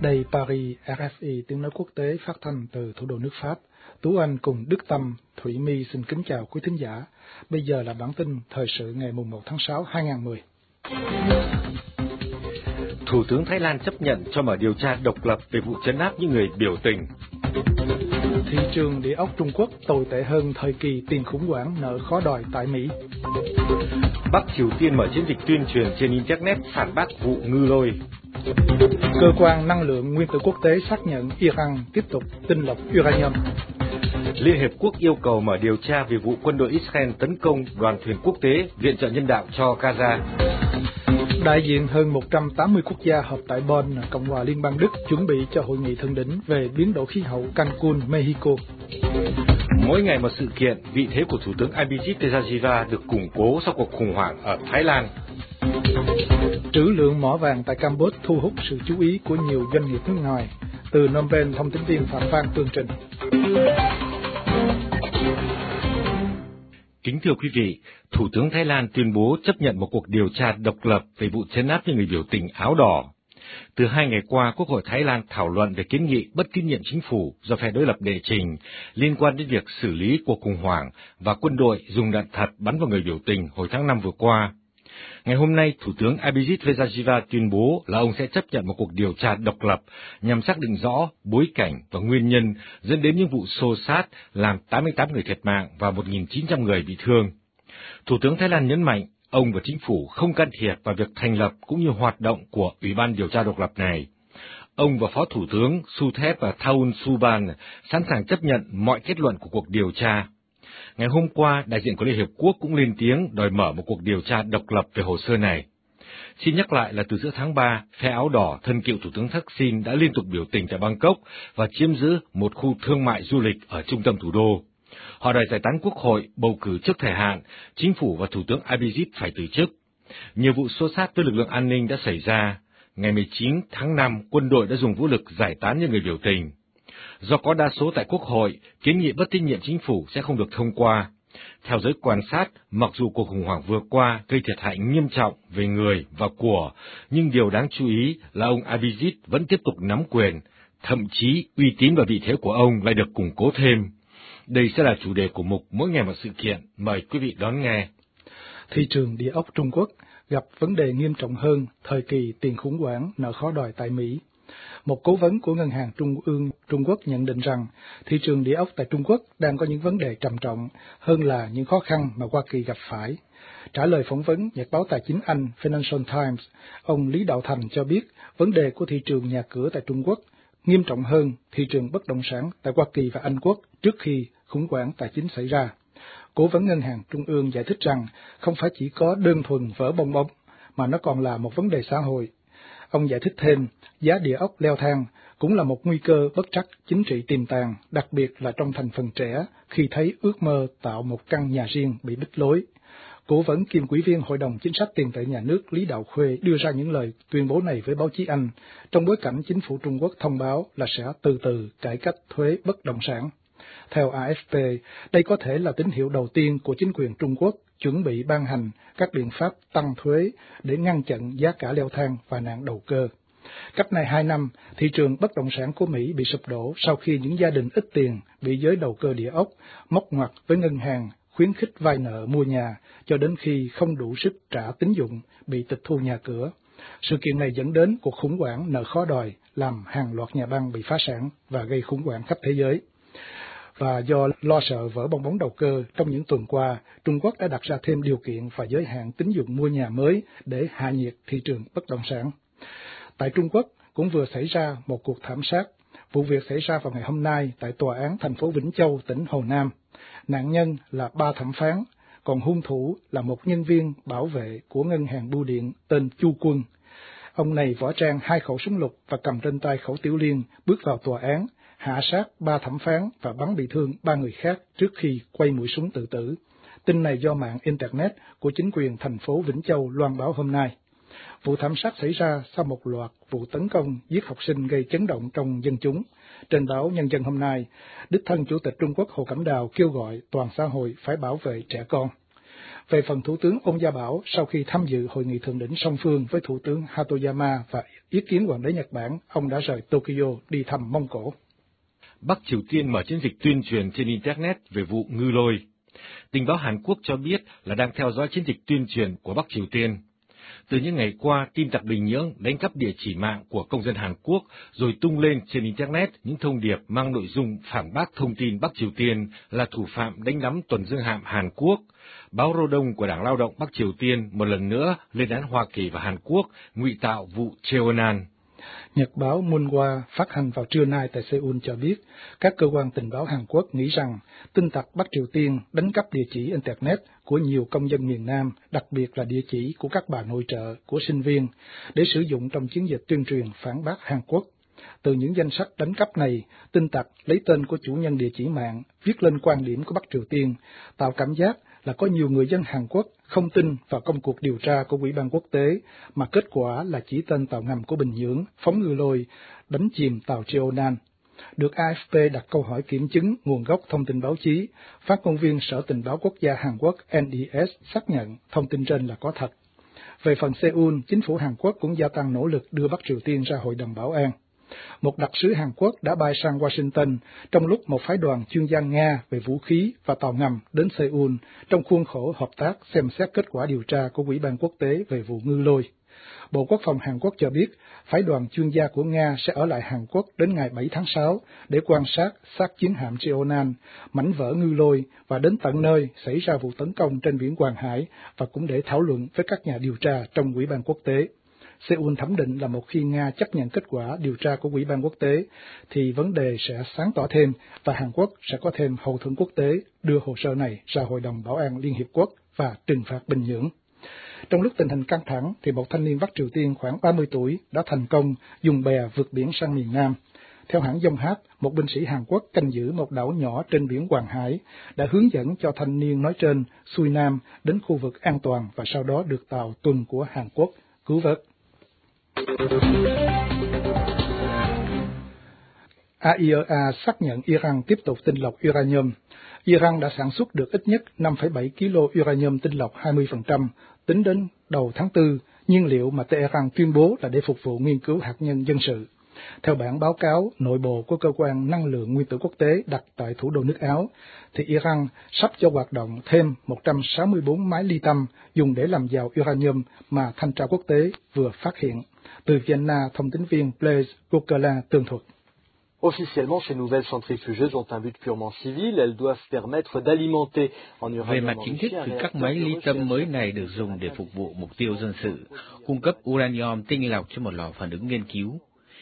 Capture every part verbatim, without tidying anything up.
Đây Paris, rờ ép i tiếng nói quốc tế phát thanh từ thủ đô nước Pháp. Tú Anh cùng Đức Tâm, Thủy My xin kính chào quý thính giả. Bây giờ là bản tin thời sự ngày mùng một tháng sáu hai nghìn không trăm mười. Thủ tướng Thái Lan chấp nhận cho mở điều tra độc lập về vụ trấn áp những người biểu tình. Thị trường địa ốc Trung Quốc tồi tệ hơn thời kỳ tiền khủng hoảng nợ khó đòi tại Mỹ. Bắc Triều Tiên mở chiến dịch tuyên truyền trên Internet phản bác vụ ngư lôi. Cơ quan năng lượng nguyên tử quốc tế xác nhận Iran tiếp tục tinh lọc uranium. Liên Hiệp Quốc yêu cầu mở điều tra về vụ quân đội Israel tấn công đoàn thuyền quốc tế viện trợ nhân đạo cho Gaza. Đại diện hơn một trăm tám mươi quốc gia họp tại Bonn, Cộng hòa Liên bang Đức chuẩn bị cho hội nghị thượng đỉnh về biến đổi khí hậu Cancun, Mexico. Mỗi ngày một sự kiện, vị thế của Thủ tướng Abhijit Tejajiva được củng cố sau cuộc khủng hoảng ở Thái Lan. Trữ lượng mỏ vàng tại Campuchia thu hút sự chú ý của nhiều doanh nghiệp nước ngoài. Từ Phnom Penh, thông tin viên Phạm Văn tường trình. Kính thưa quý vị, Thủ tướng Thái Lan tuyên bố chấp nhận một cuộc điều tra độc lập về vụ trấn áp những người biểu tình áo đỏ. Từ hai ngày qua, Quốc hội Thái Lan thảo luận về kiến nghị bất tín nhiệm chính phủ do phe đối lập đệ trình liên quan đến việc xử lý cuộc khủng hoảng và quân đội dùng đạn thật bắn vào người biểu tình hồi tháng năm vừa qua. Ngày hôm nay, Thủ tướng Abhijit Tejajiva tuyên bố là ông sẽ chấp nhận một cuộc điều tra độc lập nhằm xác định rõ bối cảnh và nguyên nhân dẫn đến những vụ xô xát làm tám mươi tám người thiệt mạng và một nghìn chín trăm người bị thương. Thủ tướng Thái Lan nhấn mạnh ông và chính phủ không can thiệp vào việc thành lập cũng như hoạt động của Ủy ban điều tra độc lập này. Ông và Phó Thủ tướng Suthep và Thaun Suban sẵn sàng chấp nhận mọi kết luận của cuộc điều tra. Ngày hôm qua, đại diện của Liên Hiệp Quốc cũng lên tiếng đòi mở một cuộc điều tra độc lập về hồ sơ này. Xin nhắc lại là từ giữa tháng ba, phe áo đỏ thân cựu Thủ tướng Thaksin đã liên tục biểu tình tại Bangkok và chiếm giữ một khu thương mại du lịch ở trung tâm thủ đô. Họ đòi giải tán quốc hội, bầu cử trước thời hạn, chính phủ và Thủ tướng Abhijit phải từ chức. Nhiều vụ xô xát với lực lượng an ninh đã xảy ra. Ngày mười chín tháng năm, quân đội đã dùng vũ lực giải tán những người biểu tình. Do có đa số tại Quốc hội, kiến nghị bất tín nhiệm chính phủ sẽ không được thông qua. Theo giới quan sát, mặc dù cuộc khủng hoảng vừa qua gây thiệt hại nghiêm trọng về người và của, nhưng điều đáng chú ý là ông Abhijit vẫn tiếp tục nắm quyền, thậm chí uy tín và vị thế của ông lại được củng cố thêm. Đây sẽ là chủ đề của mục Mỗi ngày một sự kiện. Mời quý vị đón nghe. Thị trường địa ốc Trung Quốc gặp vấn đề nghiêm trọng hơn thời kỳ tiền khủng hoảng nợ khó đòi tại Mỹ. Một cố vấn của Ngân hàng Trung ương Trung Quốc nhận định rằng thị trường địa ốc tại Trung Quốc đang có những vấn đề trầm trọng hơn là những khó khăn mà Hoa Kỳ gặp phải. Trả lời phỏng vấn nhật báo tài chính Anh Financial Times, ông Lý Đạo Thành cho biết vấn đề của thị trường nhà cửa tại Trung Quốc nghiêm trọng hơn thị trường bất động sản tại Hoa Kỳ và Anh Quốc trước khi khủng hoảng tài chính xảy ra. Cố vấn Ngân hàng Trung ương giải thích rằng không phải chỉ có đơn thuần vỡ bong bóng, mà nó còn là một vấn đề xã hội. Ông giải thích thêm, giá địa ốc leo thang cũng là một nguy cơ bất trắc chính trị tiềm tàng, đặc biệt là trong thành phần trẻ khi thấy ước mơ tạo một căn nhà riêng bị bích lối. Cố vấn kiêm ủy viên Hội đồng Chính sách Tiền tệ Nhà nước Lý Đạo Khuê đưa ra những lời tuyên bố này với báo chí Anh, trong bối cảnh chính phủ Trung Quốc thông báo là sẽ từ từ cải cách thuế bất động sản. Theo a ép pê, đây có thể là tín hiệu đầu tiên của chính quyền Trung Quốc chuẩn bị ban hành các biện pháp tăng thuế để ngăn chặn giá cả leo thang và nạn đầu cơ. Cách này hai năm, thị trường bất động sản của Mỹ bị sụp đổ sau khi những gia đình ít tiền bị giới đầu cơ địa ốc móc ngoặt với ngân hàng khuyến khích vay nợ mua nhà cho đến khi không đủ sức trả tín dụng bị tịch thu nhà cửa. Sự kiện này dẫn đến cuộc khủng hoảng nợ khó đòi, làm hàng loạt nhà băng bị phá sản và gây khủng hoảng khắp thế giới. Và do lo sợ vỡ bong bóng đầu cơ, trong những tuần qua, Trung Quốc đã đặt ra thêm điều kiện và giới hạn tín dụng mua nhà mới để hạ nhiệt thị trường bất động sản. Tại Trung Quốc cũng vừa xảy ra một cuộc thảm sát. Vụ việc xảy ra vào ngày hôm nay tại tòa án thành phố Vĩnh Châu, tỉnh Hồ Nam. Nạn nhân là ba thẩm phán, còn hung thủ là một nhân viên bảo vệ của ngân hàng bưu điện tên Chu Quân. Ông này võ trang hai khẩu súng lục và cầm trên tay khẩu tiểu liên, bước vào tòa án, hạ sát ba thẩm phán và bắn bị thương ba người khác trước khi quay mũi súng tự tử. Tin này do mạng Internet của chính quyền thành phố Vĩnh Châu loan báo hôm nay. Vụ thảm sát xảy ra sau một loạt vụ tấn công giết học sinh gây chấn động trong dân chúng. Trên báo Nhân dân hôm nay, đích thân Chủ tịch Trung Quốc Hồ Cẩm Đào kêu gọi toàn xã hội phải bảo vệ trẻ con. Về phần Thủ tướng Ôn Gia Bảo, sau khi tham dự hội nghị thượng đỉnh song phương với Thủ tướng Hatoyama và ý kiến Hoàng đế Nhật Bản, ông đã rời Tokyo đi thăm Mông Cổ. Bắc Triều Tiên mở chiến dịch tuyên truyền trên Internet về vụ ngư lôi. Tình báo Hàn Quốc cho biết là đang theo dõi chiến dịch tuyên truyền của Bắc Triều Tiên. Từ những ngày qua, tin tặc Bình Nhưỡng đánh cắp địa chỉ mạng của công dân Hàn Quốc rồi tung lên trên Internet những thông điệp mang nội dung phản bác thông tin Bắc Triều Tiên là thủ phạm đánh đắm tuần dương hạm Hàn Quốc. Báo Rodong của Đảng Lao động Bắc Triều Tiên một lần nữa lên án Hoa Kỳ và Hàn Quốc ngụy tạo vụ Cheonan. Nhật báo Munhwa phát hành vào trưa nay tại Seoul cho biết, các cơ quan tình báo Hàn Quốc nghĩ rằng tin tặc Bắc Triều Tiên đánh cắp địa chỉ Internet của nhiều công dân miền Nam, đặc biệt là địa chỉ của các bà nội trợ, của sinh viên, để sử dụng trong chiến dịch tuyên truyền phản bác Hàn Quốc. Từ những danh sách đánh cắp này, tin tặc lấy tên của chủ nhân địa chỉ mạng, viết lên quan điểm của Bắc Triều Tiên, tạo cảm giác là có nhiều người dân Hàn Quốc không tin vào công cuộc điều tra của Ủy ban quốc tế, mà kết quả là chỉ tên tàu ngầm của Bình Nhưỡng phóng ngư lôi, đánh chìm tàu Cheonan. Được a ép pê đặt câu hỏi kiểm chứng nguồn gốc thông tin báo chí, phát ngôn viên Sở Tình báo Quốc gia Hàn Quốc N E S xác nhận thông tin trên là có thật. Về phần Seoul, chính phủ Hàn Quốc cũng gia tăng nỗ lực đưa Bắc Triều Tiên ra Hội đồng Bảo an. Một đặc sứ Hàn Quốc đã bay sang Washington trong lúc một phái đoàn chuyên gia Nga về vũ khí và tàu ngầm đến Seoul trong khuôn khổ hợp tác xem xét kết quả điều tra của Ủy ban quốc tế về vụ ngư lôi. Bộ Quốc phòng Hàn Quốc cho biết, phái đoàn chuyên gia của Nga sẽ ở lại Hàn Quốc đến ngày bảy tháng sáu để quan sát xác chiến hạm Cheonan, mảnh vỡ ngư lôi và đến tận nơi xảy ra vụ tấn công trên biển Hoàng Hải và cũng để thảo luận với các nhà điều tra trong Ủy ban quốc tế. Seoul thẩm định là một khi Nga chấp nhận kết quả điều tra của Ủy ban quốc tế, thì vấn đề sẽ sáng tỏ thêm và Hàn Quốc sẽ có thêm hậu thuẫn quốc tế đưa hồ sơ này ra Hội đồng Bảo an Liên Hiệp Quốc và trừng phạt Bình Nhưỡng. Trong lúc tình hình căng thẳng, thì một thanh niên Bắc Triều Tiên khoảng ba mươi tuổi đã thành công dùng bè vượt biển sang miền Nam. Theo hãng Yonhap, một binh sĩ Hàn Quốc canh giữ một đảo nhỏ trên biển Hoàng Hải đã hướng dẫn cho thanh niên nói trên xuôi nam đến khu vực an toàn và sau đó được tàu tuần của Hàn Quốc cứu vớt. a i e a xác nhận Iran tiếp tục tinh lọc uranium. Iran đã sản xuất được ít nhất năm phẩy bảy ki lô uranium tinh lọc hai mươi phần trăm tính đến đầu tháng tư, nhiên liệu mà Tehran tuyên bố là để phục vụ nghiên cứu hạt nhân dân sự. Theo bản báo cáo nội bộ của cơ quan năng lượng nguyên tử quốc tế đặt tại thủ đô nước Áo, thì Iran sắp cho hoạt động thêm một trăm sáu mươi tư máy ly tâm dùng để làm giàu uranium mà thanh tra quốc tế vừa phát hiện. Từ Vienna, thông tín viên Blaise Gokala tường thuật. Officiellement, ces nouvelles centrifugeuses ont un but purement civil. Elles doivent permettre d'alimenter en uranium. Về mặt chính thức thì các máy ly tâm mới này được dùng để phục vụ mục tiêu dân sự, cung cấp uranium tinh lọc cho một lò phản ứng nghiên cứu.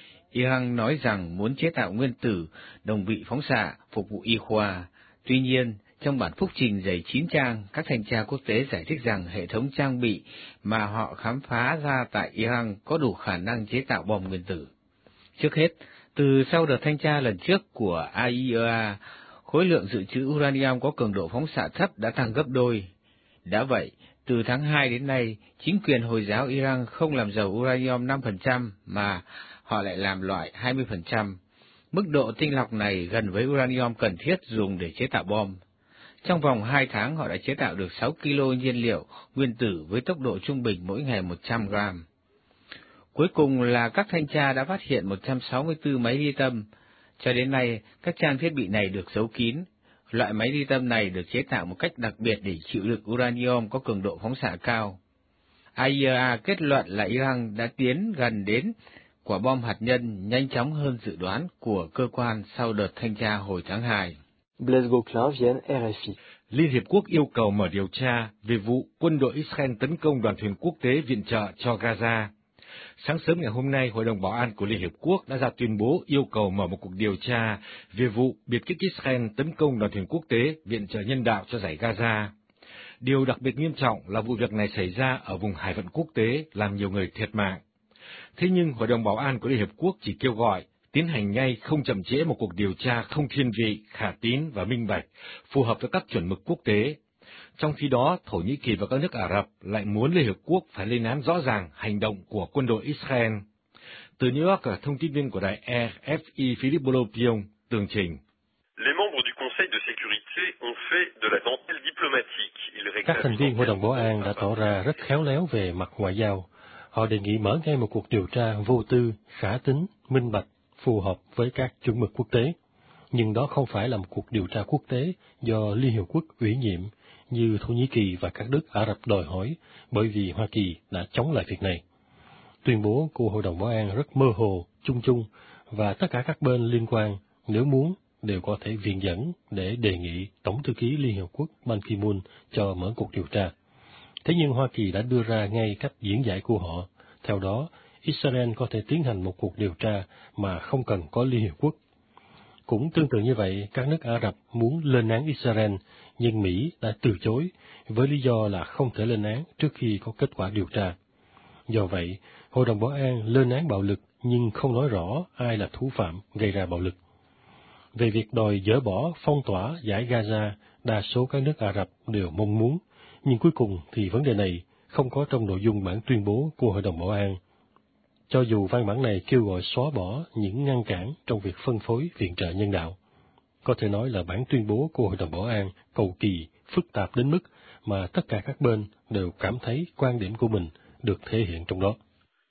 Iran nói rằng muốn chế tạo nguyên tử đồng vị phóng xạ phục vụ y khoa. Tuy nhiên, trong bản phúc trình dày chín trang, các thanh tra quốc tế giải thích rằng hệ thống trang bị mà họ khám phá ra tại Iran có đủ khả năng chế tạo bom nguyên tử. Trước hết, từ sau đợt thanh tra lần trước của a i e a, khối lượng dự trữ uranium có cường độ phóng xạ thấp đã tăng gấp đôi. Đã vậy, từ tháng hai đến nay, chính quyền Hồi giáo Iran không làm giàu uranium năm phần trăm mà họ lại làm loại hai mươi phần trăm. Mức độ tinh lọc này gần với uranium cần thiết dùng để chế tạo bom. Trong vòng hai tháng, họ đã chế tạo được sáu ki lô nhiên liệu nguyên tử với tốc độ trung bình mỗi ngày một trăm gram. Cuối cùng là các thanh tra đã phát hiện một trăm sáu mươi tư máy ly tâm. Cho đến nay, các trang thiết bị này được giấu kín. Loại máy ly tâm này được chế tạo một cách đặc biệt để chịu đựng uranium có cường độ phóng xạ cao. a i e a kết luận là Iran đã tiến gần đến quả bom hạt nhân nhanh chóng hơn dự đoán của cơ quan sau đợt thanh tra hồi tháng hai. Blaise Gokala, Vienne, R F I. Liên Hiệp Quốc yêu cầu mở điều tra về vụ quân đội Israel tấn công đoàn thuyền quốc tế viện trợ cho Gaza. Sáng sớm ngày hôm nay, Hội đồng Bảo an của Liên Hiệp Quốc đã ra tuyên bố yêu cầu mở một cuộc điều tra về vụ biệt kích Israel tấn công đoàn thuyền quốc tế viện trợ nhân đạo cho dải Gaza. Điều đặc biệt nghiêm trọng là vụ việc này xảy ra ở vùng hải phận quốc tế, làm nhiều người thiệt mạng. Thế nhưng, Hội đồng Bảo an của Liên Hiệp Quốc chỉ kêu gọi tiến hành ngay không chậm trễ một cuộc điều tra không thiên vị, khả tín và minh bạch, phù hợp với các chuẩn mực quốc tế. Trong khi đó, Thổ Nhĩ Kỳ và các nước Ả Rập lại muốn Liên Hiệp Quốc phải lên án rõ ràng hành động của quân đội Israel. Từ New York, thông tin viên của đài R F I Philippe Bolopion tường trình. Les membres du Conseil de sécurité ont fait Các thành viên Hội đồng Bảo an đã tỏ ra rất khéo léo về mặt ngoại giao. Họ đề nghị mở ngay một cuộc điều tra vô tư, khả tín, minh bạch, phù hợp với các chuẩn mực quốc tế. Nhưng đó không phải là một cuộc điều tra quốc tế do Liên Hiệp Quốc ủy nhiệm như Thổ Nhĩ Kỳ và các nước Ả Rập đòi hỏi, bởi vì Hoa Kỳ đã chống lại việc này. Tuyên bố của Hội đồng Bảo an rất mơ hồ, chung chung, và tất cả các bên liên quan, nếu muốn, đều có thể viện dẫn để đề nghị Tổng thư ký Liên Hiệp Quốc Ban Ki-moon cho mở cuộc điều tra. Thế nhưng Hoa Kỳ đã đưa ra ngay cách diễn giải của họ. Theo đó, Israel có thể tiến hành một cuộc điều tra mà không cần có Liên Hiệp Quốc. Cũng tương tự như vậy, các nước Ả Rập muốn lên án Israel, nhưng Mỹ đã từ chối với lý do là không thể lên án trước khi có kết quả điều tra. Do vậy, Hội đồng Bảo an lên án bạo lực nhưng không nói rõ ai là thủ phạm gây ra bạo lực. Về việc đòi dỡ bỏ phong tỏa giải Gaza, đa số các nước Ả Rập đều mong muốn, nhưng cuối cùng thì vấn đề này không có trong nội dung bản tuyên bố của Hội đồng Bảo an. Cho dù văn bản này kêu gọi xóa bỏ những ngăn cản trong việc phân phối viện trợ nhân đạo. Có thể nói là bản tuyên bố của Hội đồng Bảo an cầu kỳ, phức tạp đến mức mà tất cả các bên đều cảm thấy quan điểm của mình được thể hiện trong đó.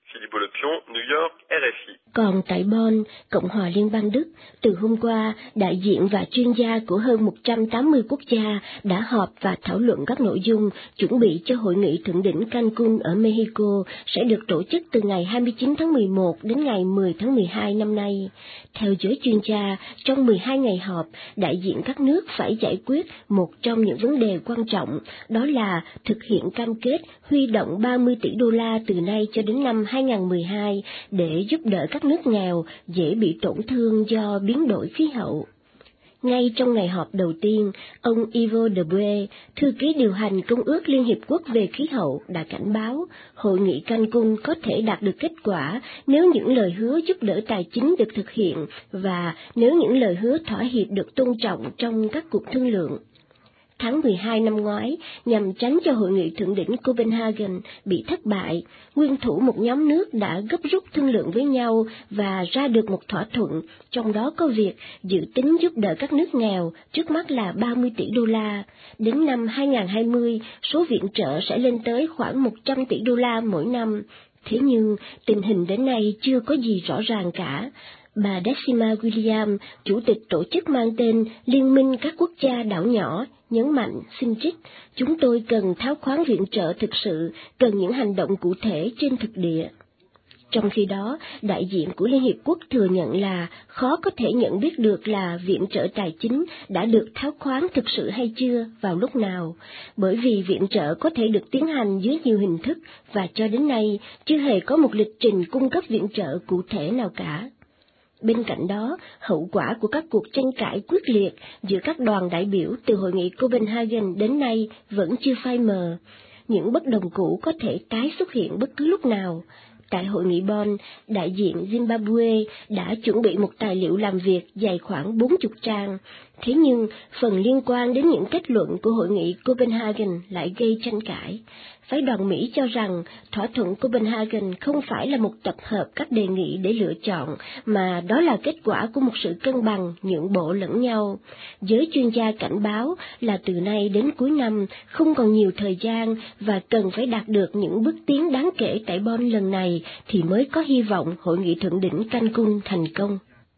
Còn tại Bonn, Cộng hòa Liên bang Đức, từ hôm qua, đại diện và chuyên gia của hơn một trăm tám mươi quốc gia đã họp và thảo luận các nội dung chuẩn bị cho hội nghị thượng đỉnh Cancun ở Mexico sẽ được tổ chức từ ngày hai mươi chín tháng mười một đến ngày mười tháng mười hai năm nay. Theo giới chuyên gia, trong mười hai ngày họp, đại diện các nước phải giải quyết một trong những vấn đề quan trọng, đó là thực hiện cam kết huy động ba mươi tỷ đô la từ nay cho đến năm hai không một hai để giúp đỡ các nước nghèo dễ bị tổn thương do biến đổi khí hậu. Ngay trong ngày họp đầu tiên, ông Ivo de Buey, thư ký điều hành Công ước Liên Hiệp Quốc về khí hậu, đã cảnh báo hội nghị Cancun có thể đạt được kết quả nếu những lời hứa giúp đỡ tài chính được thực hiện và nếu những lời hứa thỏa hiệp được tôn trọng trong các cuộc thương lượng. Tháng mười hai năm ngoái, nhằm tránh cho hội nghị thượng đỉnh Copenhagen bị thất bại, nguyên thủ một nhóm nước đã gấp rút thương lượng với nhau và ra được một thỏa thuận, trong đó có việc dự tính giúp đỡ các nước nghèo, trước mắt là ba mươi tỷ đô la. Đến năm hai không hai không, số viện trợ sẽ lên tới khoảng một trăm tỷ đô la mỗi năm. Thế nhưng, tình hình đến nay chưa có gì rõ ràng cả. Bà Decima William, chủ tịch tổ chức mang tên Liên minh các quốc gia đảo nhỏ, nhấn mạnh, xin trích, chúng tôi cần tháo khoán viện trợ thực sự, cần những hành động cụ thể trên thực địa. Trong khi đó, đại diện của Liên Hiệp Quốc thừa nhận là khó có thể nhận biết được là viện trợ tài chính đã được tháo khoán thực sự hay chưa, vào lúc nào, bởi vì viện trợ có thể được tiến hành dưới nhiều hình thức và cho đến nay chưa hề có một lịch trình cung cấp viện trợ cụ thể nào cả. Bên cạnh đó, hậu quả của các cuộc tranh cãi quyết liệt giữa các đoàn đại biểu từ hội nghị Copenhagen đến nay vẫn chưa phai mờ. Những bất đồng cũ có thể tái xuất hiện bất cứ lúc nào. Tại hội nghị Bonn, đại diện Zimbabwe đã chuẩn bị một tài liệu làm việc dài khoảng bốn mươi trang. Thế nhưng, phần liên quan đến những kết luận của hội nghị Copenhagen lại gây tranh cãi. Phái đoàn Mỹ cho rằng thỏa thuận Copenhagen không phải là một tập hợp các đề nghị để lựa chọn, mà đó là kết quả của một sự cân bằng, nhượng bộ lẫn nhau. Giới chuyên gia cảnh báo là từ nay đến cuối năm không còn nhiều thời gian và cần phải đạt được những bước tiến đáng kể tại Bonn lần này thì mới có hy vọng hội nghị thượng đỉnh Cancun thành công.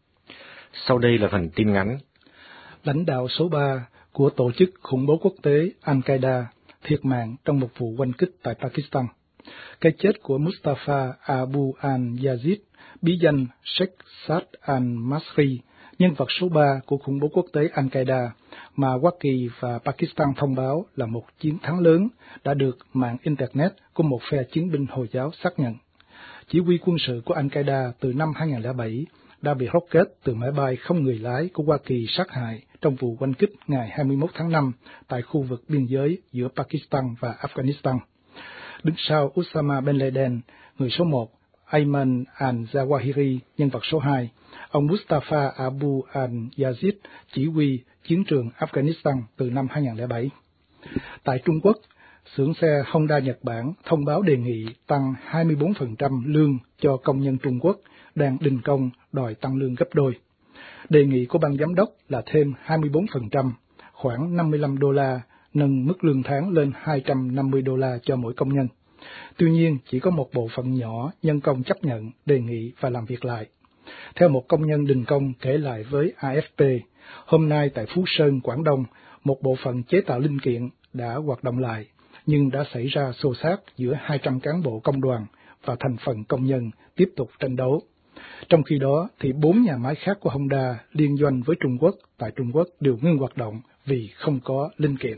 Sau đây là phần tin ngắn. Lãnh đạo số ba của tổ chức khủng bố quốc tế Al-Qaeda thiệt mạng trong một vụ oanh kích tại Pakistan. Cái chết của Mustafa Abu al-Yazid, bí danh Sheikh Saad al-Masri, nhân vật số ba của khủng bố quốc tế Al-Qaeda, mà Hoa Kỳ và Pakistan thông báo là một chiến thắng lớn đã được mạng Internet của một phe chiến binh Hồi giáo xác nhận. Chỉ huy quân sự của Al-Qaeda từ năm hai không không bảy đã bị rocket từ máy bay không người lái của Hoa Kỳ sát hại trong vụ oanh kích ngày hai mươi mốt tháng năm tại khu vực biên giới giữa Pakistan và Afghanistan. Đứng sau Osama bin Laden, người số một, Ayman al-Zawahiri, nhân vật số hai, ông Mustafa Abu al-Yazid chỉ huy chiến trường Afghanistan từ năm hai không không bảy. Tại Trung Quốc, xưởng xe Honda Nhật Bản thông báo đề nghị tăng hai mươi bốn phần trăm lương cho công nhân Trung Quốc đang đình công đòi tăng lương gấp đôi. Đề nghị của ban giám đốc là thêm hai mươi bốn phần trăm, khoảng năm mươi lăm đô la, nâng mức lương tháng lên hai trăm năm mươi đô la cho mỗi công nhân. Tuy nhiên, chỉ có một bộ phận nhỏ nhân công chấp nhận, đề nghị và làm việc lại. Theo một công nhân đình công kể lại với a ép pê, hôm nay tại Phú Sơn, Quảng Đông, một bộ phận chế tạo linh kiện đã hoạt động lại, nhưng đã xảy ra xô xát giữa hai trăm cán bộ công đoàn và thành phần công nhân tiếp tục tranh đấu. Trong khi đó, thì bốn nhà máy khác của Honda liên doanh với Trung Quốc tại Trung Quốc đều ngưng hoạt động vì không có linh kiện.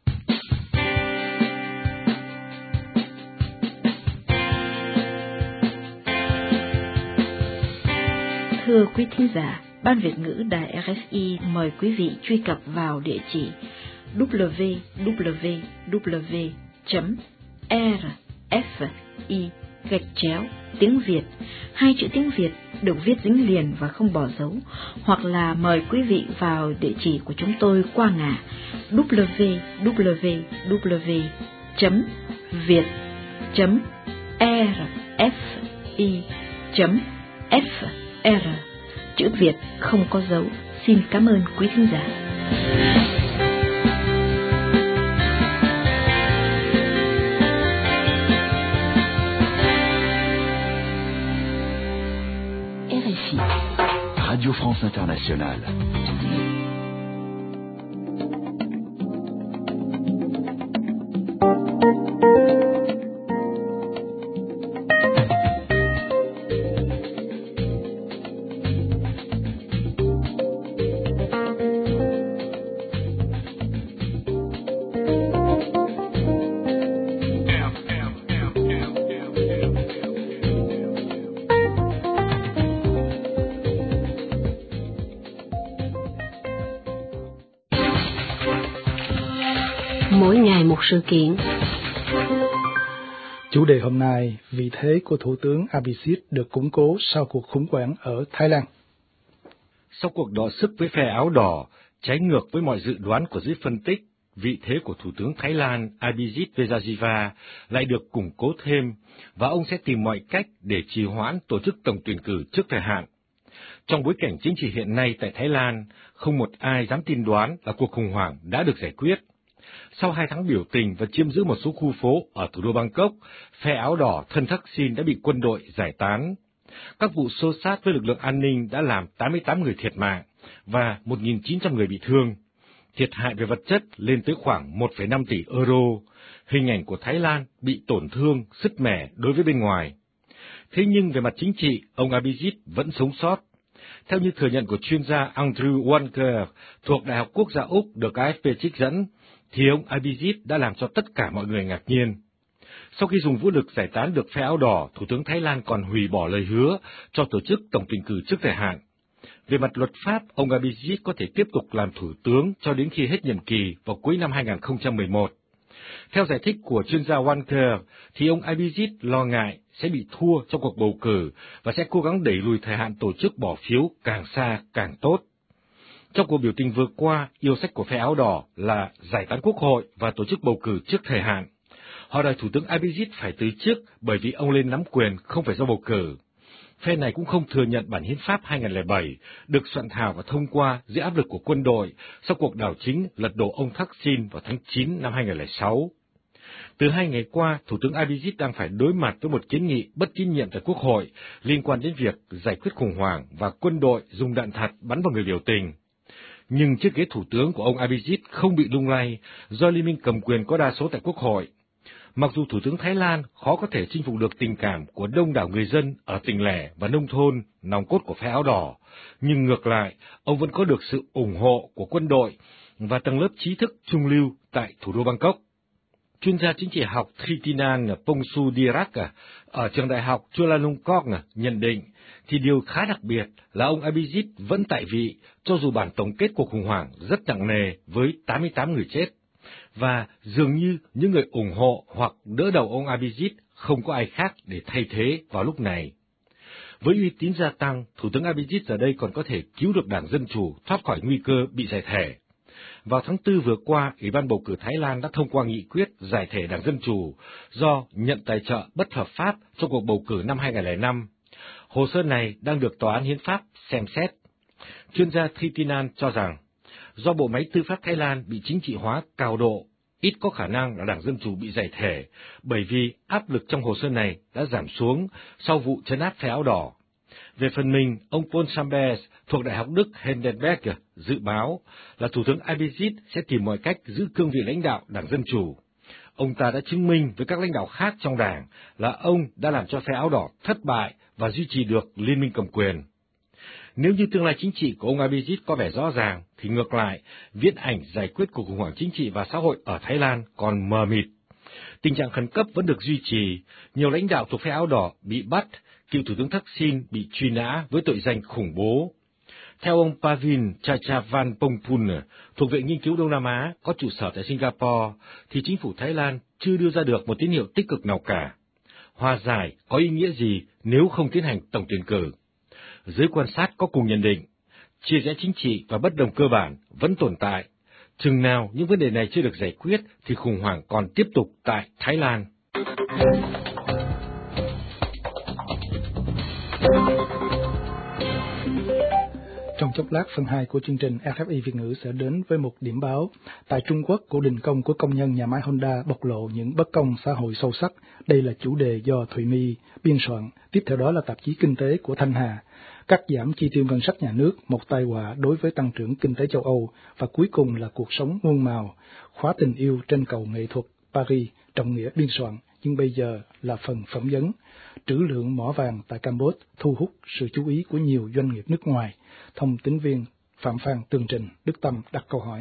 Thưa quý thính giả, Ban Việt ngữ Đài rờ ép i mời quý vị truy cập vào địa chỉ w w w chấm r f i gạch chéo tiếng Việt, hai chữ tiếng Việt được viết dính liền và không bỏ dấu, hoặc là mời quý vị vào địa chỉ của chúng tôi qua ngã w w w chấm việt chấm r f i chấm f r, chữ Việt không có dấu. Xin cảm ơn quý thính giả. R F I, Radio France Internationale. Mỗi ngày một sự kiện. Chủ đề hôm nay, vị thế của Thủ tướng Abhisit được củng cố sau cuộc khủng hoảng ở Thái Lan. Sau cuộc đọ sức với phe áo đỏ, trái ngược với mọi dự đoán của giới phân tích, vị thế của Thủ tướng Thái Lan Abhisit Vejjajiva lại được củng cố thêm, và ông sẽ tìm mọi cách để trì hoãn tổ chức tổng tuyển cử trước thời hạn. Trong bối cảnh chính trị hiện nay tại Thái Lan, không một ai dám tin đoán là cuộc khủng hoảng đã được giải quyết. Sau hai tháng biểu tình và chiếm giữ một số khu phố ở thủ đô Bangkok, phe áo đỏ thân Thaksin đã bị quân đội giải tán. Các vụ xô xát với lực lượng an ninh đã làm tám mươi tám người thiệt mạng và một nghìn chín trăm người bị thương. Thiệt hại về vật chất lên tới khoảng một phẩy năm tỷ euro. Hình ảnh của Thái Lan bị tổn thương, sứt mẻ đối với bên ngoài. Thế nhưng về mặt chính trị, ông Abhisit vẫn sống sót. Theo như thừa nhận của chuyên gia Andrew Walker thuộc Đại học Quốc gia Úc được a ép pê trích dẫn, thì ông Abhisit đã làm cho tất cả mọi người ngạc nhiên. Sau khi dùng vũ lực giải tán được phe áo đỏ, Thủ tướng Thái Lan còn hủy bỏ lời hứa cho tổ chức tổng tuyển cử trước thời hạn. Về mặt luật pháp, ông Abhisit có thể tiếp tục làm thủ tướng cho đến khi hết nhiệm kỳ vào cuối năm hai nghìn không trăm mười một. Theo giải thích của chuyên gia Walker, thì ông Abhisit lo ngại sẽ bị thua trong cuộc bầu cử và sẽ cố gắng đẩy lùi thời hạn tổ chức bỏ phiếu càng xa càng tốt. Trong cuộc biểu tình vừa qua, yêu sách của phe áo đỏ là giải tán quốc hội và tổ chức bầu cử trước thời hạn. Họ đòi Thủ tướng Abhisit phải từ chức bởi vì ông lên nắm quyền không phải do bầu cử. Phe này cũng không thừa nhận bản hiến pháp hai nghìn không trăm lẻ bảy được soạn thảo và thông qua dưới áp lực của quân đội sau cuộc đảo chính lật đổ ông Thaksin vào tháng chín năm hai nghìn không trăm lẻ sáu. Từ hai ngày qua, Thủ tướng Abhisit đang phải đối mặt với một kiến nghị bất tín nhiệm tại Quốc hội liên quan đến việc giải quyết khủng hoảng và quân đội dùng đạn thật bắn vào người biểu tình. Nhưng chiếc ghế thủ tướng của ông Abhisit không bị lung lay do Liên minh cầm quyền có đa số tại Quốc hội. Mặc dù Thủ tướng Thái Lan khó có thể chinh phục được tình cảm của đông đảo người dân ở tỉnh lẻ và nông thôn, nòng cốt của phe áo đỏ, nhưng ngược lại, ông vẫn có được sự ủng hộ của quân đội và tầng lớp trí thức trung lưu tại thủ đô Bangkok. Chuyên gia chính trị học Thitinan Pongsudirak ở trường đại học Chulalongkorn nhận định, thì điều khá đặc biệt là ông Abhisit vẫn tại vị cho dù bản tổng kết cuộc khủng hoảng rất nặng nề với tám mươi tám người chết. Và dường như những người ủng hộ hoặc đỡ đầu ông Abhisit không có ai khác để thay thế vào lúc này. Với uy tín gia tăng, Thủ tướng Abhisit giờ đây còn có thể cứu được Đảng Dân Chủ thoát khỏi nguy cơ bị giải thể. Vào tháng tư vừa qua, Ủy ban bầu cử Thái Lan đã thông qua nghị quyết giải thể Đảng Dân Chủ do nhận tài trợ bất hợp pháp trong cuộc bầu cử năm hai nghìn không trăm lẻ năm. Hồ sơ này đang được Tòa án Hiến pháp xem xét. Chuyên gia Thitinan cho rằng, do bộ máy tư pháp Thái Lan bị chính trị hóa cao độ, ít có khả năng là Đảng Dân Chủ bị giải thể, bởi vì áp lực trong hồ sơ này đã giảm xuống sau vụ trấn áp phe áo đỏ. Về phần mình, ông Paul Sambers thuộc Đại học Đức Heidelberg dự báo là Thủ tướng Abhisit sẽ tìm mọi cách giữ cương vị lãnh đạo Đảng Dân Chủ. Ông ta đã chứng minh với các lãnh đạo khác trong đảng là ông đã làm cho phe áo đỏ thất bại và duy trì được liên minh cầm quyền. Nếu như tương lai chính trị của ông Abhisit có vẻ rõ ràng, thì ngược lại, viễn ảnh giải quyết cuộc khủng hoảng chính trị và xã hội ở Thái Lan còn mờ mịt. Tình trạng khẩn cấp vẫn được duy trì, nhiều lãnh đạo thuộc phe áo đỏ bị bắt, cựu Thủ tướng Thaksin bị truy nã với tội danh khủng bố. Theo ông Pavin Chachavanpongpun, thuộc Viện Nghiên cứu Đông Nam Á, có trụ sở tại Singapore, thì chính phủ Thái Lan chưa đưa ra được một tín hiệu tích cực nào cả. Hòa giải có ý nghĩa gì nếu không tiến hành tổng tuyển cử? Giới quan sát có cùng nhận định, chia rẽ chính trị và bất đồng cơ bản vẫn tồn tại. Chừng nào những vấn đề này chưa được giải quyết thì khủng hoảng còn tiếp tục tại Thái Lan. Trong chốc lát, phần hai của chương trình rờ ép i Việt ngữ sẽ đến với một điểm báo. Tại Trung Quốc, cuộc đình công của công nhân nhà máy Honda bộc lộ những bất công xã hội sâu sắc. Đây là chủ đề do Thụy My biên soạn. Tiếp theo đó là tạp chí Kinh tế của Thanh Hà. Cắt giảm chi tiêu ngân sách nhà nước, một tai họa đối với tăng trưởng kinh tế châu Âu. Và cuối cùng là cuộc sống muôn màu. Khóa tình yêu trên cầu nghệ thuật Paris, Trọng Nghĩa biên soạn. Nhưng bây giờ là phần phỏng vấn. Trữ lượng mỏ vàng tại Campuchia thu hút sự chú ý của nhiều doanh nghiệp nước ngoài. Thông tín viên Phạm Phan tường trình, Đức Tâm đặt câu hỏi.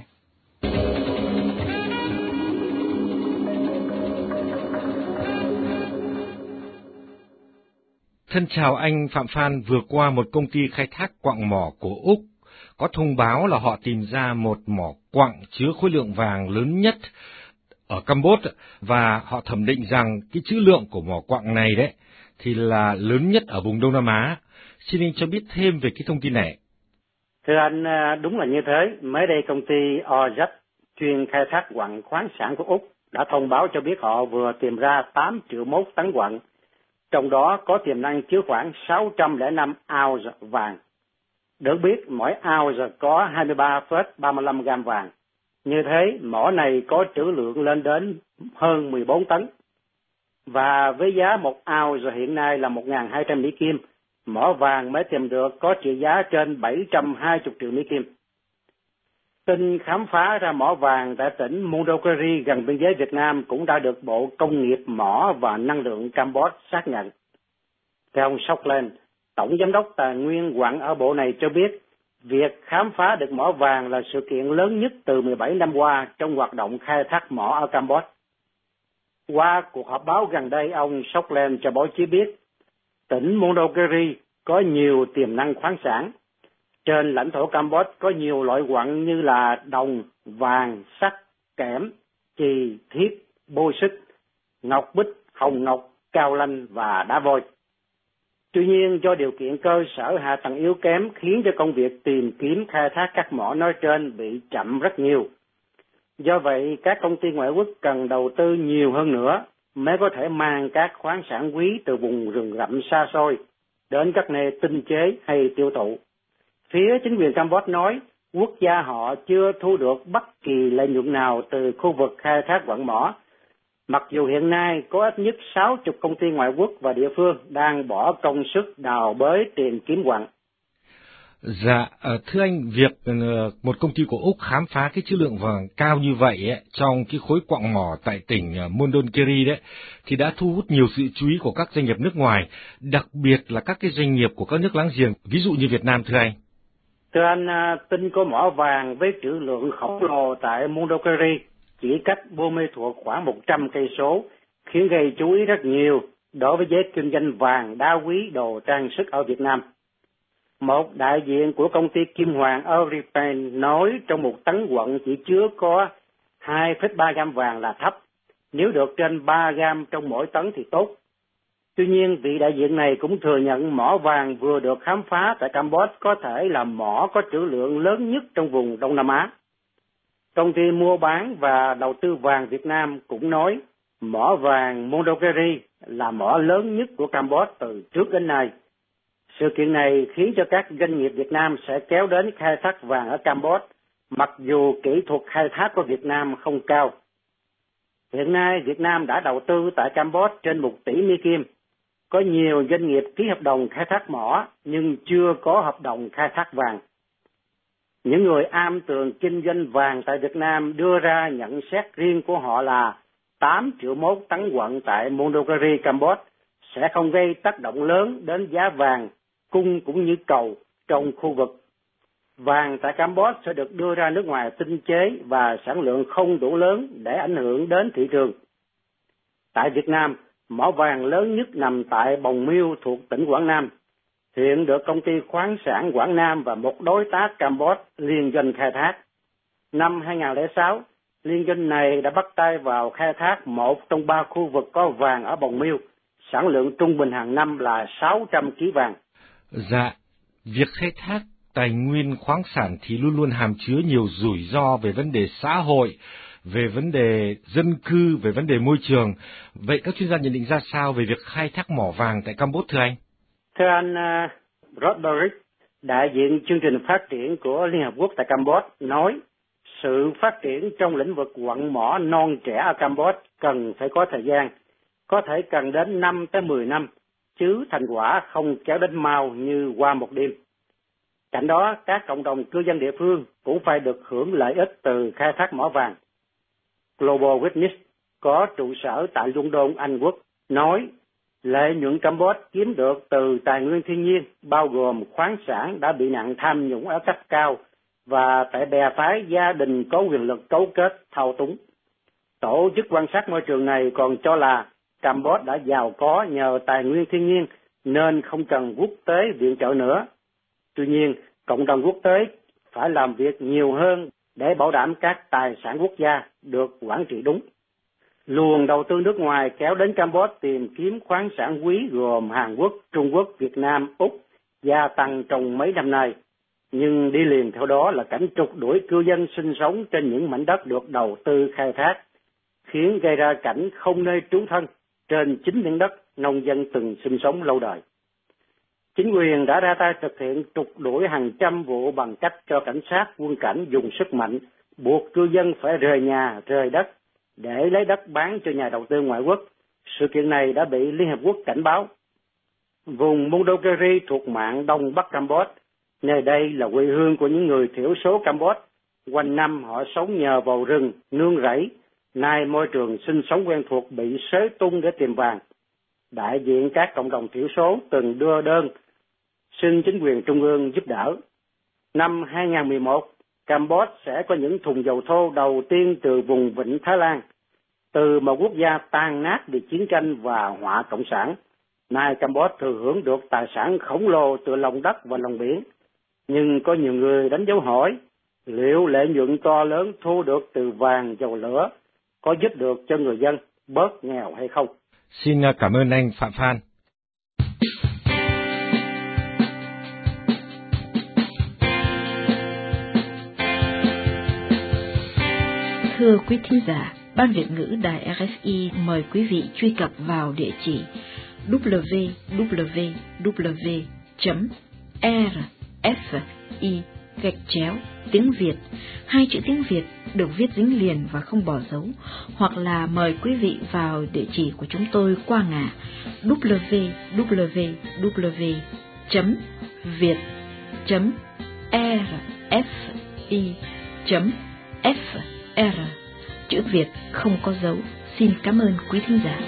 Thân chào anh Phạm Phan, vừa qua một công ty khai thác quặng mỏ của Úc có thông báo là họ tìm ra một mỏ quặng chứa khối lượng vàng lớn nhất ở Campuchia và họ thẩm định rằng cái trữ lượng của mỏ quặng này đấy thì là lớn nhất ở vùng Đông Nam Á. Xin anh cho biết thêm về cái thông tin này. Thưa anh, đúng là như thế. Mới đây công ty o dét chuyên khai thác quặng khoáng sản của Úc đã thông báo cho biết họ vừa tìm ra tám triệu mốt tấn quặng, trong đó có tiềm năng chứa khoảng sáu trăm lẻ năm ounce vàng. Được biết mỗi ounce có hai mươi ba phẩy ba mươi lăm gam vàng. Như thế, mỏ này có trữ lượng lên đến hơn mười bốn tấn. Và với giá một ounce hiện nay là một nghìn hai trăm Mỹ Kim, mỏ vàng mới tìm được có trị giá trên bảy trăm hai mươi triệu Mỹ Kim. Tin khám phá ra mỏ vàng tại tỉnh Mondulkiri gần biên giới Việt Nam cũng đã được Bộ Công nghiệp Mỏ và Năng lượng Campuchia xác nhận. Theo ông Sockland, Tổng Giám đốc Tài nguyên quặng ở bộ này cho biết, việc khám phá được mỏ vàng là sự kiện lớn nhất từ mười bảy năm qua trong hoạt động khai thác mỏ ở Campuchia. Qua cuộc họp báo gần đây, ông Sockland cho báo chí biết, tỉnh Mondulkiri có nhiều tiềm năng khoáng sản. Trên lãnh thổ Campuchia có nhiều loại quặng như là đồng, vàng, sắt, kẽm, chì, thiếc, bô xít, ngọc bích, hồng ngọc, cao lanh và đá vôi. Tuy nhiên, do điều kiện cơ sở hạ tầng yếu kém khiến cho công việc tìm kiếm khai thác các mỏ nói trên bị chậm rất nhiều. Do vậy, các công ty ngoại quốc cần đầu tư nhiều hơn nữa mới có thể mang các khoáng sản quý từ vùng rừng rậm xa xôi đến các nơi tinh chế hay tiêu thụ. Phía chính quyền Campuchia nói quốc gia họ chưa thu được bất kỳ lợi nhuận nào từ khu vực khai thác quặng mỏ, mặc dù hiện nay có ít nhất sáu mươi công ty ngoại quốc và địa phương đang bỏ công sức đào bới tìm kiếm quặng. Dạ, thưa anh, việc một công ty của Úc khám phá cái trữ lượng vàng cao như vậy ấy, trong cái khối quặng mỏ tại tỉnh Mondulkiri đấy, thì đã thu hút nhiều sự chú ý của các doanh nghiệp nước ngoài, đặc biệt là các cái doanh nghiệp của các nước láng giềng, ví dụ như Việt Nam, thưa anh. Thưa anh, tin có mỏ vàng với trữ lượng khổng lồ tại Mondulkiri chỉ cách Buôn Mê Thuột khoảng một trăm cây số, khiến gây chú ý rất nhiều đối với giới kinh doanh vàng, đá quý, đồ trang sức ở Việt Nam. Một đại diện của công ty Kim Hoàng Oripen nói trong một tấn quặng chỉ chứa có hai phẩy ba gam vàng là thấp, nếu được trên ba gam trong mỗi tấn thì tốt. Tuy nhiên, vị đại diện này cũng thừa nhận mỏ vàng vừa được khám phá tại Campuchia có thể là mỏ có trữ lượng lớn nhất trong vùng Đông Nam Á. Công ty mua bán và đầu tư vàng Việt Nam cũng nói mỏ vàng Mondulkiri là mỏ lớn nhất của Campuchia từ trước đến nay. Sự kiện này khiến cho các doanh nghiệp Việt Nam sẽ kéo đến khai thác vàng ở Campuchia mặc dù kỹ thuật khai thác của Việt Nam không cao. Hiện nay, Việt Nam đã đầu tư tại Campuchia trên một tỷ Mỹ Kim. Có nhiều doanh nghiệp ký hợp đồng khai thác mỏ nhưng chưa có hợp đồng khai thác vàng. Những người am tường kinh doanh vàng tại Việt Nam đưa ra nhận xét riêng của họ là tám triệu mốt tấn quặng tại Mondulkiri, Campuchia sẽ không gây tác động lớn đến giá vàng, cung cũng như cầu trong khu vực. Vàng tại Campuchia sẽ được đưa ra nước ngoài tinh chế và sản lượng không đủ lớn để ảnh hưởng đến thị trường. Tại Việt Nam, mỏ vàng lớn nhất nằm tại Bồng Miêu thuộc tỉnh Quảng Nam. Hiện được công ty khoáng sản Quảng Nam và một đối tác Campuchia liên doanh khai thác. Năm hai không không sáu, liên doanh này đã bắt tay vào khai thác một trong ba khu vực có vàng ở Bồng Miêu. Sản lượng trung bình hàng năm là sáu trăm ki lô gam vàng. Dạ, việc khai thác tài nguyên khoáng sản thì luôn luôn hàm chứa nhiều rủi ro về vấn đề xã hội, về vấn đề dân cư, về vấn đề môi trường. Vậy các chuyên gia nhận định ra sao về việc khai thác mỏ vàng tại Campuchia thưa anh? Thưa anh uh, Roderick, đại diện chương trình phát triển của Liên Hợp Quốc tại Campuchia nói sự phát triển trong lĩnh vực quặng mỏ non trẻ ở Campuchia cần phải có thời gian, có thể cần đến năm tới mười năm, chứ thành quả không kéo đến mau như qua một đêm. Cạnh đó, các cộng đồng cư dân địa phương cũng phải được hưởng lợi ích từ khai thác mỏ vàng. Global Witness có trụ sở tại London, Anh Quốc, nói lợi nhuận Campuchia kiếm được từ tài nguyên thiên nhiên, bao gồm khoáng sản đã bị nạn tham nhũng ở cấp cao và tại bè phái gia đình có quyền lực cấu kết thao túng. Tổ chức quan sát môi trường này còn cho là Campuchia đã giàu có nhờ tài nguyên thiên nhiên nên không cần quốc tế viện trợ nữa. Tuy nhiên, cộng đồng quốc tế phải làm việc nhiều hơn để bảo đảm các tài sản quốc gia được quản trị đúng. Luồng đầu tư nước ngoài kéo đến Campuchia tìm kiếm khoáng sản quý gồm Hàn Quốc, Trung Quốc, Việt Nam, Úc gia tăng trong mấy năm nay. Nhưng đi liền theo đó là cảnh trục đuổi cư dân sinh sống trên những mảnh đất được đầu tư khai thác, khiến gây ra cảnh không nơi trú thân trên chính những đất nông dân từng sinh sống lâu đời. Chính quyền đã ra tay thực hiện trục đuổi hàng trăm vụ bằng cách cho cảnh sát, quân cảnh dùng sức mạnh, buộc cư dân phải rời nhà, rời đất, để lấy đất bán cho nhà đầu tư ngoại quốc. Sự kiện này đã bị Liên Hợp Quốc cảnh báo. Vùng Mondulkiri thuộc mạn Đông Bắc Campuchia, nơi đây là quê hương của những người thiểu số Campuchia. Quanh năm họ sống nhờ vào rừng, nương rẫy. Nay môi trường sinh sống quen thuộc bị xới tung để tìm vàng. Đại diện các cộng đồng thiểu số từng đưa đơn xin chính quyền trung ương giúp đỡ. Năm hai không một một, Campuchia sẽ có những thùng dầu thô đầu tiên từ vùng vịnh Thái Lan, từ một quốc gia tan nát vì chiến tranh và họa cộng sản. Nay Campuchia thừa hưởng được tài sản khổng lồ từ lòng đất và lòng biển. Nhưng có nhiều người đánh dấu hỏi, liệu lợi nhuận to lớn thu được từ vàng dầu lửa có giúp được cho người dân bớt nghèo hay không? Xin cảm ơn anh Phạm Phan. Thưa quý thính giả, Ban Việt ngữ Đài rờ ét i mời quý vị truy cập vào địa chỉ w w w chấm r f i gạch chéo tiếng Việt, hai chữ tiếng Việt được viết dính liền và không bỏ dấu, hoặc là mời quý vị vào địa chỉ của chúng tôi qua ngã w w w chấm việt chấm r f i chấm f r, chữ Việt không có dấu. Xin cảm ơn quý thính giả.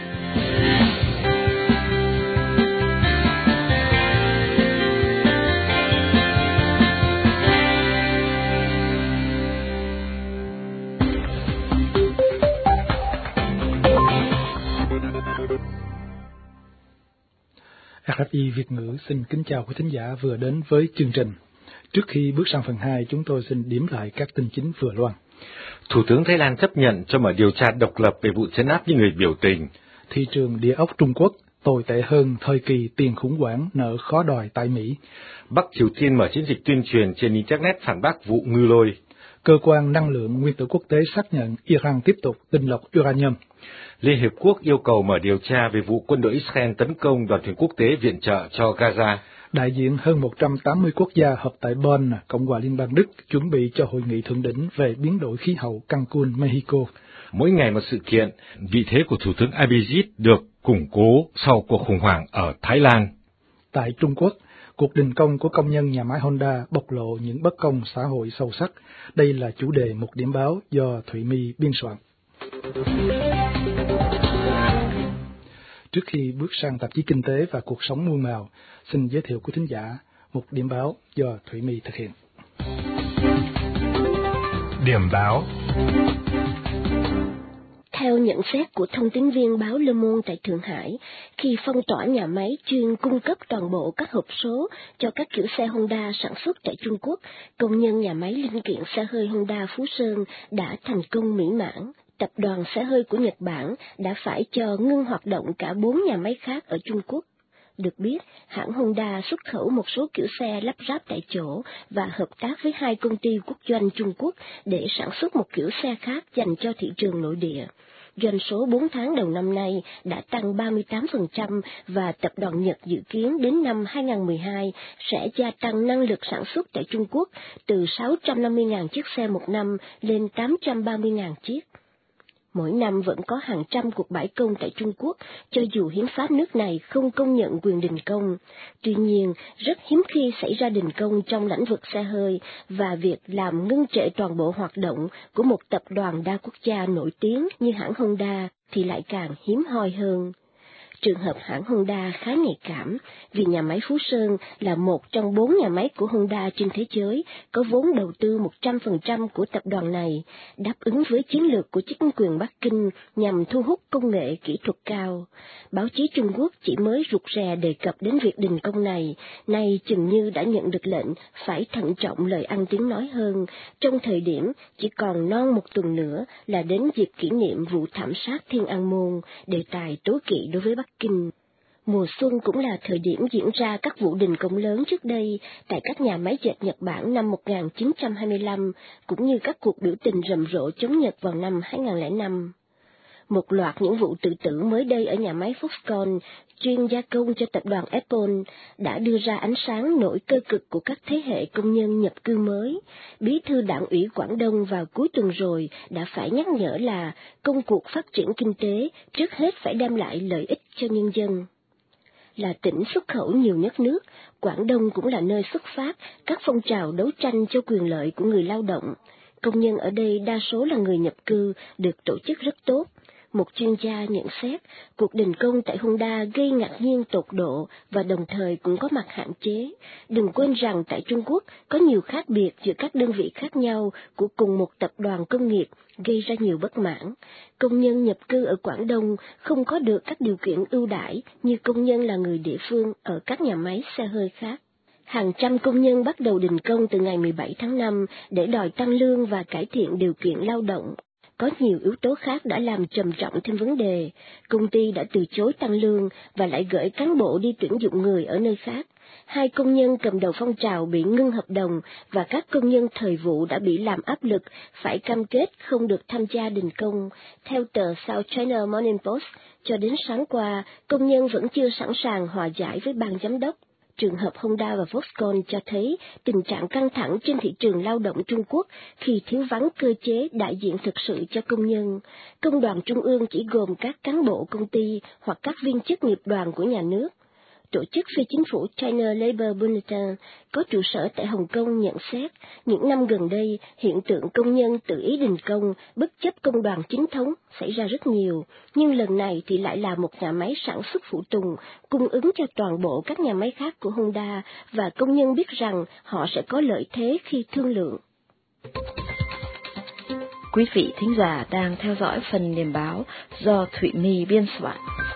rờ ép i Việt ngữ xin kính chào quý thính giả vừa đến với chương trình. Trước khi bước sang phần hai, chúng tôi xin điểm lại các tin chính vừa loan. Thủ tướng Thái Lan chấp nhận cho mở điều tra độc lập về vụ trấn áp những người biểu tình. Thị trường địa ốc Trung Quốc tồi tệ hơn thời kỳ tiền khủng hoảng nợ khó đòi tại Mỹ. Bắc Triều Tiên mở chiến dịch tuyên truyền trên Internet phản bác vụ ngư lôi. Cơ quan năng lượng nguyên tử quốc tế xác nhận Iran tiếp tục tinh lọc uranium. Liên Hiệp Quốc yêu cầu mở điều tra về vụ quân đội Israel tấn công đoàn thuyền quốc tế viện trợ cho Gaza. Đại diện hơn một trăm tám mươi quốc gia họp tại Bonn, Cộng hòa Liên bang Đức, chuẩn bị cho hội nghị thượng đỉnh về biến đổi khí hậu Cancun, Mexico. Mỗi ngày một sự kiện, vị thế của Thủ tướng Abhisit được củng cố sau cuộc khủng hoảng ở Thái Lan. Tại Trung Quốc, cuộc đình công của công nhân nhà máy Honda bộc lộ những bất công xã hội sâu sắc. Đây là chủ đề một điểm báo do Thụy My biên soạn. Trước khi bước sang tạp chí Kinh tế và Cuộc sống muôn màu, xin giới thiệu quý thính giả một điểm báo do Thụy My thực hiện. Điểm báo. Theo nhận xét của thông tín viên báo Le Monde tại Thượng Hải, khi phong tỏa nhà máy chuyên cung cấp toàn bộ các hộp số cho các kiểu xe Honda sản xuất tại Trung Quốc, công nhân nhà máy linh kiện xe hơi Honda Phú Sơn đã thành công mỹ mãn. Tập đoàn xe hơi của Nhật Bản đã phải cho ngưng hoạt động cả bốn nhà máy khác ở Trung Quốc. Được biết, hãng Honda xuất khẩu một số kiểu xe lắp ráp tại chỗ và hợp tác với hai công ty quốc doanh Trung Quốc để sản xuất một kiểu xe khác dành cho thị trường nội địa. Doanh số bốn tháng đầu năm nay đã tăng ba mươi tám phần trăm và tập đoàn Nhật dự kiến đến năm hai không một hai sẽ gia tăng năng lực sản xuất tại Trung Quốc từ sáu trăm năm mươi nghìn chiếc xe một năm lên tám trăm ba mươi nghìn chiếc. Mỗi năm vẫn có hàng trăm cuộc bãi công tại Trung Quốc, cho dù hiến pháp nước này không công nhận quyền đình công. Tuy nhiên, rất hiếm khi xảy ra đình công trong lĩnh vực xe hơi, và việc làm ngưng trệ toàn bộ hoạt động của một tập đoàn đa quốc gia nổi tiếng như hãng Honda thì lại càng hiếm hoi hơn. Trường hợp hãng Honda khá nhạy cảm, vì nhà máy Phú Sơn là một trong bốn nhà máy của Honda trên thế giới, có vốn đầu tư một trăm phần trăm của tập đoàn này, đáp ứng với chiến lược của chính quyền Bắc Kinh nhằm thu hút công nghệ kỹ thuật cao. Báo chí Trung Quốc chỉ mới rụt rè đề cập đến việc đình công này, nay chừng như đã nhận được lệnh phải thận trọng lời ăn tiếng nói hơn, trong thời điểm chỉ còn non một tuần nữa là đến dịp kỷ niệm vụ thảm sát Thiên An Môn, đề tài tố kỵ đối với Bắc Kinh. Mùa xuân cũng là thời điểm diễn ra các vụ đình công lớn trước đây tại các nhà máy dệt Nhật Bản năm một nghìn chín trăm hai mươi lăm, cũng như các cuộc biểu tình rầm rộ chống Nhật vào năm hai không không năm. Một loạt những vụ tự tử mới đây ở nhà máy Foxconn, chuyên gia công cho tập đoàn Apple, đã đưa ra ánh sáng nỗi cơ cực của các thế hệ công nhân nhập cư mới. Bí thư Đảng ủy Quảng Đông vào cuối tuần rồi đã phải nhắc nhở là công cuộc phát triển kinh tế trước hết phải đem lại lợi ích cho nhân dân. Là tỉnh xuất khẩu nhiều nhất nước, Quảng Đông cũng là nơi xuất phát các phong trào đấu tranh cho quyền lợi của người lao động. Công nhân ở đây đa số là người nhập cư, được tổ chức rất tốt. Một chuyên gia nhận xét, cuộc đình công tại Honda gây ngạc nhiên tột độ và đồng thời cũng có mặt hạn chế. Đừng quên rằng tại Trung Quốc có nhiều khác biệt giữa các đơn vị khác nhau của cùng một tập đoàn công nghiệp, gây ra nhiều bất mãn. Công nhân nhập cư ở Quảng Đông không có được các điều kiện ưu đãi như công nhân là người địa phương ở các nhà máy xe hơi khác. Hàng trăm công nhân bắt đầu đình công từ ngày mười bảy tháng năm để đòi tăng lương và cải thiện điều kiện lao động. Có nhiều yếu tố khác đã làm trầm trọng thêm vấn đề. Công ty đã từ chối tăng lương và lại gửi cán bộ đi tuyển dụng người ở nơi khác. Hai công nhân cầm đầu phong trào bị ngưng hợp đồng và các công nhân thời vụ đã bị làm áp lực phải cam kết không được tham gia đình công. Theo tờ South China Morning Post, cho đến sáng qua, công nhân vẫn chưa sẵn sàng hòa giải với ban giám đốc. Trường hợp Honda và Foxconn cho thấy tình trạng căng thẳng trên thị trường lao động Trung Quốc khi thiếu vắng cơ chế đại diện thực sự cho công nhân. Công đoàn Trung ương chỉ gồm các cán bộ công ty hoặc các viên chức nghiệp đoàn của nhà nước. Tổ chức phi chính phủ China Labour Bulletin có trụ sở tại Hồng Kông nhận xét, những năm gần đây, hiện tượng công nhân tự ý đình công, bất chấp công đoàn chính thống xảy ra rất nhiều, nhưng lần này thì lại là một nhà máy sản xuất phụ tùng, cung ứng cho toàn bộ các nhà máy khác của Honda, và công nhân biết rằng họ sẽ có lợi thế khi thương lượng. Quý vị thính giả đang theo dõi phần điểm báo do Thụy My biên soạn.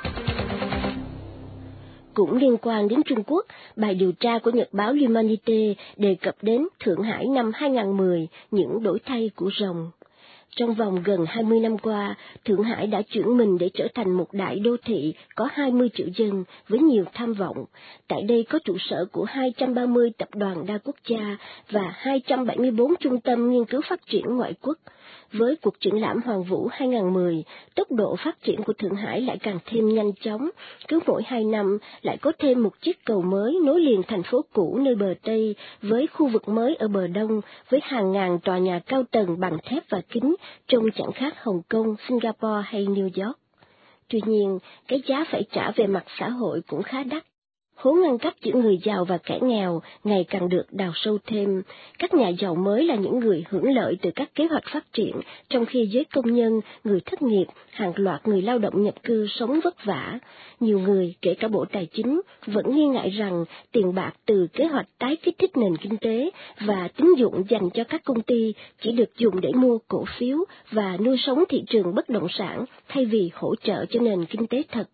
Cũng liên quan đến Trung Quốc, bài điều tra của nhật báo L'Humanité đề cập đến Thượng Hải năm hai không một không, những đổi thay của rồng. Trong vòng gần hai mươi năm qua, Thượng Hải đã chuyển mình để trở thành một đại đô thị có hai mươi triệu dân với nhiều tham vọng. Tại đây có trụ sở của hai trăm ba mươi tập đoàn đa quốc gia và hai trăm bảy mươi tư trung tâm nghiên cứu phát triển ngoại quốc. Với cuộc triển lãm Hoàng Vũ hai không một không, tốc độ phát triển của Thượng Hải lại càng thêm nhanh chóng, cứ mỗi hai năm lại có thêm một chiếc cầu mới nối liền thành phố cũ nơi bờ Tây với khu vực mới ở bờ Đông, với hàng ngàn tòa nhà cao tầng bằng thép và kính, trông chẳng khác Hồng Kông, Singapore hay New York. Tuy nhiên, cái giá phải trả về mặt xã hội cũng khá đắt. Hố ngăn cách giữa người giàu và kẻ nghèo ngày càng được đào sâu thêm. Các nhà giàu mới là những người hưởng lợi từ các kế hoạch phát triển, trong khi giới công nhân, người thất nghiệp, hàng loạt người lao động nhập cư sống vất vả. Nhiều người, kể cả Bộ Tài chính, vẫn nghi ngại rằng tiền bạc từ kế hoạch tái kích thích nền kinh tế và tín dụng dành cho các công ty chỉ được dùng để mua cổ phiếu và nuôi sống thị trường bất động sản thay vì hỗ trợ cho nền kinh tế thật.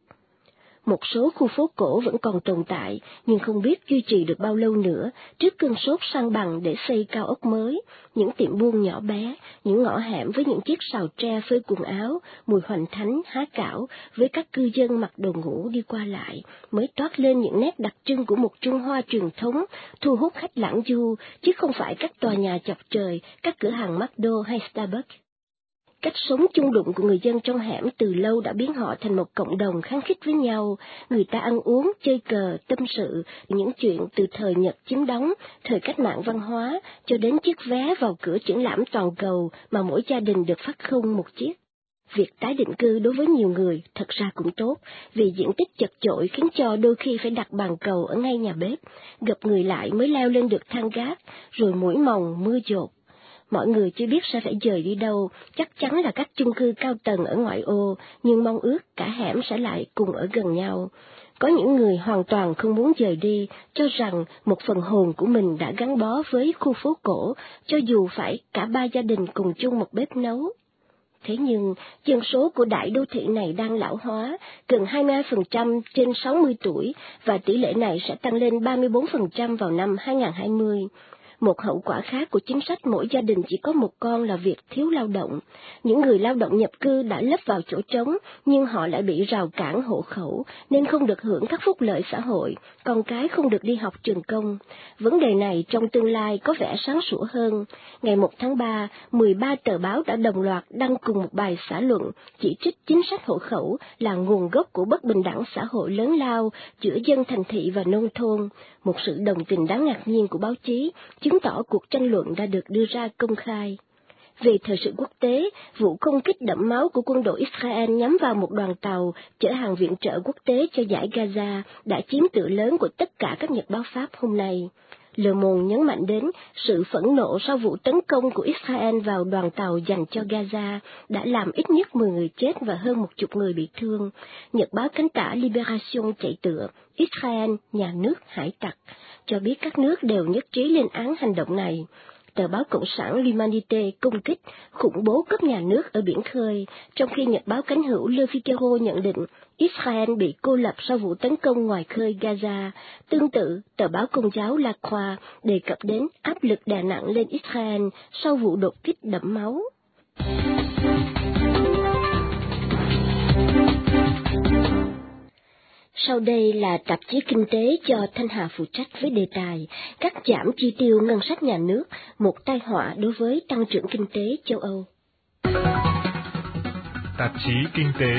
Một số khu phố cổ vẫn còn tồn tại, nhưng không biết duy trì được bao lâu nữa trước cơn sốt san bằng để xây cao ốc mới, những tiệm buôn nhỏ bé, những ngõ hẻm với những chiếc sào tre phơi quần áo, mùi hoành thánh, há cảo, với các cư dân mặc đồ ngủ đi qua lại, mới toát lên những nét đặc trưng của một Trung Hoa truyền thống, thu hút khách lãng du, chứ không phải các tòa nhà chọc trời, các cửa hàng McDo hay Starbucks. Cách sống chung đụng của người dân trong hẻm từ lâu đã biến họ thành một cộng đồng khăng khít với nhau. Người ta ăn uống, chơi cờ, tâm sự, những chuyện từ thời Nhật chiếm đóng, thời cách mạng văn hóa, cho đến chiếc vé vào cửa triển lãm toàn cầu mà mỗi gia đình được phát không một chiếc. Việc tái định cư đối với nhiều người thật ra cũng tốt, vì diện tích chật chội khiến cho đôi khi phải đặt bàn cầu ở ngay nhà bếp, gặp người lại mới leo lên được thang gác, rồi muỗi mồng, mưa dột. Mọi người chưa biết sẽ phải dời đi đâu, chắc chắn là các chung cư cao tầng ở ngoại ô, nhưng mong ước cả hẻm sẽ lại cùng ở gần nhau. Có những người hoàn toàn không muốn rời đi, cho rằng một phần hồn của mình đã gắn bó với khu phố cổ, cho dù phải cả ba gia đình cùng chung một bếp nấu. Thế nhưng, dân số của đại đô thị này đang lão hóa, gần hai mươi hai phần trăm trên sáu mươi tuổi, và tỷ lệ này sẽ tăng lên ba mươi bốn phần trăm vào năm hai không hai không. Một hậu quả khác của chính sách mỗi gia đình chỉ có một con là việc thiếu lao động. Những người lao động nhập cư đã lấp vào chỗ trống, nhưng họ lại bị rào cản hộ khẩu, nên không được hưởng các phúc lợi xã hội, con cái không được đi học trường công. Vấn đề này trong tương lai có vẻ sáng sủa hơn. Ngày một tháng ba, mười ba tờ báo đã đồng loạt đăng cùng một bài xã luận chỉ trích chính sách hộ khẩu là nguồn gốc của bất bình đẳng xã hội lớn lao giữa dân thành thị và nông thôn. Một sự đồng tình đáng ngạc nhiên của báo chí chứng tỏ cuộc tranh luận đã được đưa ra công khai. Về thời sự quốc tế, vụ không kích đẫm máu của quân đội Israel nhắm vào một đoàn tàu chở hàng viện trợ quốc tế cho dải Gaza đã chiếm tựa lớn của tất cả các nhật báo Pháp hôm nay. Le Monde nhấn mạnh đến sự phẫn nộ sau vụ tấn công của Israel vào đoàn tàu dành cho Gaza đã làm ít nhất mười người chết và hơn một chục người bị thương. Nhật báo cánh tả Libération chạy tựa Israel, nhà nước hải tặc, cho biết các nước đều nhất trí lên án hành động này. Tờ báo Cộng sản L'Humanité công kích khủng bố cấp nhà nước ở biển khơi, trong khi nhật báo cánh hữu Le Figaro nhận định Israel bị cô lập sau vụ tấn công ngoài khơi Gaza. Tương tự, tờ báo Công giáo La Croix đề cập đến áp lực đè nặng lên Israel sau vụ đột kích đẫm máu. Sau đây là tạp chí Kinh tế do Thanh Hà phụ trách với đề tài cắt giảm chi tiêu ngân sách nhà nước, một tai họa đối với tăng trưởng kinh tế châu Âu. Tạp chí Kinh tế.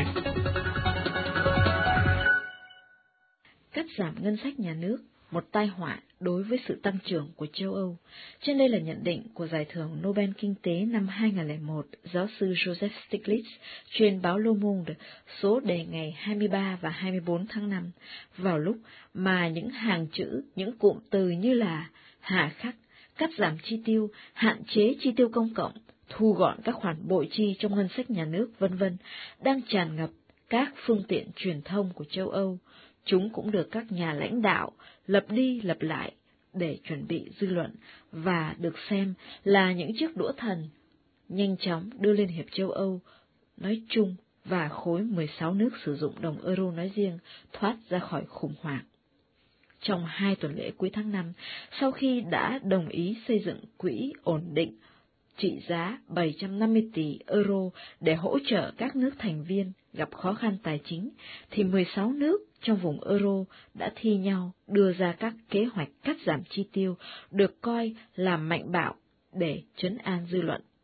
Cắt giảm ngân sách nhà nước, một tai họa đối với sự tăng trưởng của châu Âu. Trên đây là nhận định của Giải thưởng Nobel Kinh tế năm hai không không một, giáo sư Joseph Stiglitz, trên báo Le Monde, số đề ngày hai mươi ba và hai mươi bốn tháng năm, vào lúc mà những hàng chữ, những cụm từ như là hà khắc, cắt giảm chi tiêu, hạn chế chi tiêu công cộng, thu gọn các khoản bội chi trong ngân sách nhà nước, vân vân đang tràn ngập các phương tiện truyền thông của châu Âu. Chúng cũng được các nhà lãnh đạo lặp đi lặp lại để chuẩn bị dư luận và được xem là những chiếc đũa thần nhanh chóng đưa Liên hiệp châu Âu nói chung và khối mười sáu nước sử dụng đồng euro nói riêng thoát ra khỏi khủng hoảng. Trong hai tuần lễ cuối tháng năm, sau khi đã đồng ý xây dựng quỹ ổn định trị giá bảy trăm năm mươi tỷ euro để hỗ trợ các nước thành viên gặp khó khăn tài chính, thì mười sáu nước trong vùng euro đã thi nhau đưa ra các kế hoạch cắt giảm chi tiêu được coi là mạnh bạo để trấn an dư luận.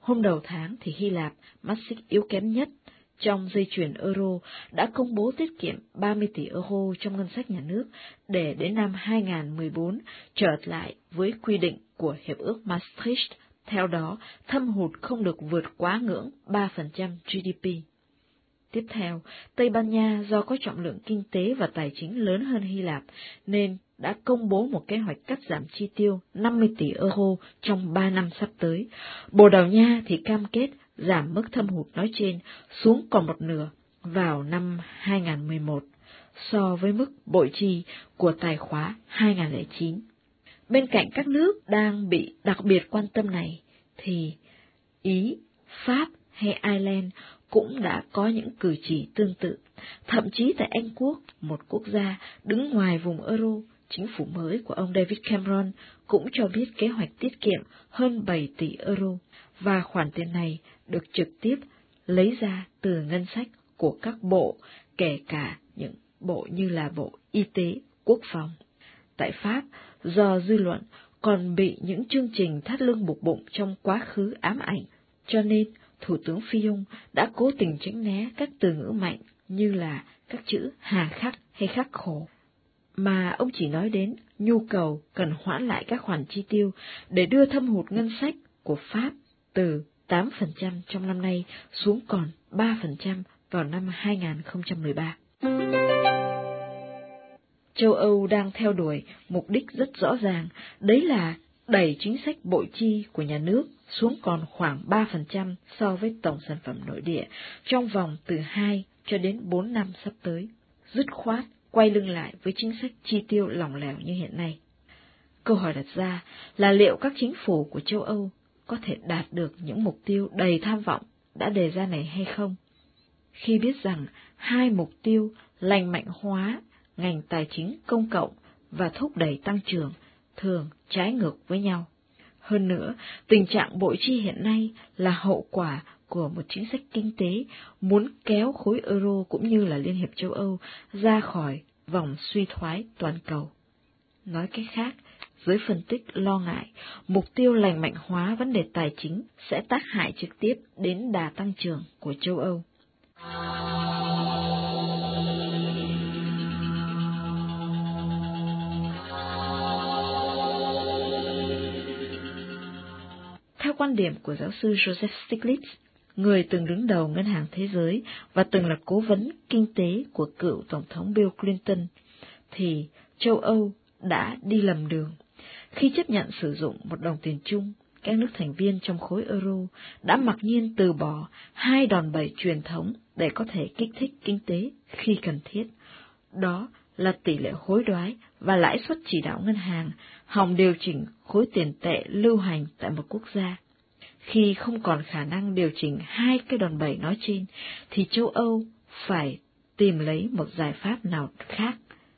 Hôm đầu tháng thì Hy Lạp, mắt xích yếu kém nhất trong dây chuyền euro, đã công bố tiết kiệm ba mươi tỷ euro trong ngân sách nhà nước để đến năm hai nghìn không trăm mười bốn trở lại với quy định của Hiệp ước Maastricht, theo đó thâm hụt không được vượt quá ngưỡng ba phần trăm giê đê pê. Tiếp theo, Tây Ban Nha do có trọng lượng kinh tế và tài chính lớn hơn Hy Lạp nên đã công bố một kế hoạch cắt giảm chi tiêu năm mươi tỷ euro trong ba năm sắp tới. Bồ Đào Nha thì cam kết giảm mức thâm hụt nói trên xuống còn một nửa vào năm hai nghìn không trăm mười một so với mức bội chi của tài khóa hai nghìn không trăm lẻ chín. Bên cạnh các nước đang bị đặc biệt quan tâm này thì Ý, Pháp hay Ireland cũng đã có những cử chỉ tương tự. Thậm chí tại Anh Quốc, một quốc gia đứng ngoài vùng euro, chính phủ mới của ông David Cameron cũng cho biết kế hoạch tiết kiệm hơn bảy tỷ euro, và khoản tiền này được trực tiếp lấy ra từ ngân sách của các bộ, kể cả những bộ như là Bộ Y tế, Quốc phòng. Tại Pháp, do dư luận còn bị những chương trình thắt lưng buộc bụng trong quá khứ ám ảnh, cho nên Thủ tướng Fillon đã cố tình tránh né các từ ngữ mạnh như là các chữ hà khắc hay khắc khổ, mà ông chỉ nói đến nhu cầu cần hoãn lại các khoản chi tiêu để đưa thâm hụt ngân sách của Pháp từ tám phần trăm trong năm nay xuống còn ba phần trăm vào năm hai nghìn không trăm mười ba. Châu Âu đang theo đuổi mục đích rất rõ ràng, đấy là đẩy chính sách bội chi của nhà nước xuống còn khoảng ba phần trăm so với tổng sản phẩm nội địa trong vòng từ hai cho đến bốn năm sắp tới, dứt khoát quay lưng lại với chính sách chi tiêu lỏng lẻo như hiện nay. Câu hỏi đặt ra là liệu các chính phủ của châu Âu có thể đạt được những mục tiêu đầy tham vọng đã đề ra này hay không? Khi biết rằng hai mục tiêu lành mạnh hóa ngành tài chính công cộng và thúc đẩy tăng trưởng thường trái ngược với nhau. Hơn nữa, tình trạng bội chi hiện nay là hậu quả của một chính sách kinh tế muốn kéo khối euro cũng như là Liên hiệp châu Âu ra khỏi vòng suy thoái toàn cầu. Nói cách khác, giới phân tích lo ngại mục tiêu lành mạnh hóa vấn đề tài chính sẽ tác hại trực tiếp đến đà tăng trưởng của châu Âu. Theo quan điểm của giáo sư Joseph Stiglitz, người từng đứng đầu Ngân hàng Thế giới và từng là cố vấn kinh tế của cựu Tổng thống Bill Clinton, thì châu Âu đã đi lầm đường. Khi chấp nhận sử dụng một đồng tiền chung, các nước thành viên trong khối euro đã mặc nhiên từ bỏ hai đòn bẩy truyền thống để có thể kích thích kinh tế khi cần thiết. Đó là tỷ lệ hối đoái và lãi suất chỉ đạo ngân hàng hòng điều chỉnh khối tiền tệ lưu hành tại một quốc gia. Khi không còn khả năng điều chỉnh hai cái đòn bẩy nói trên, thì châu Âu phải tìm lấy một giải pháp nào khác.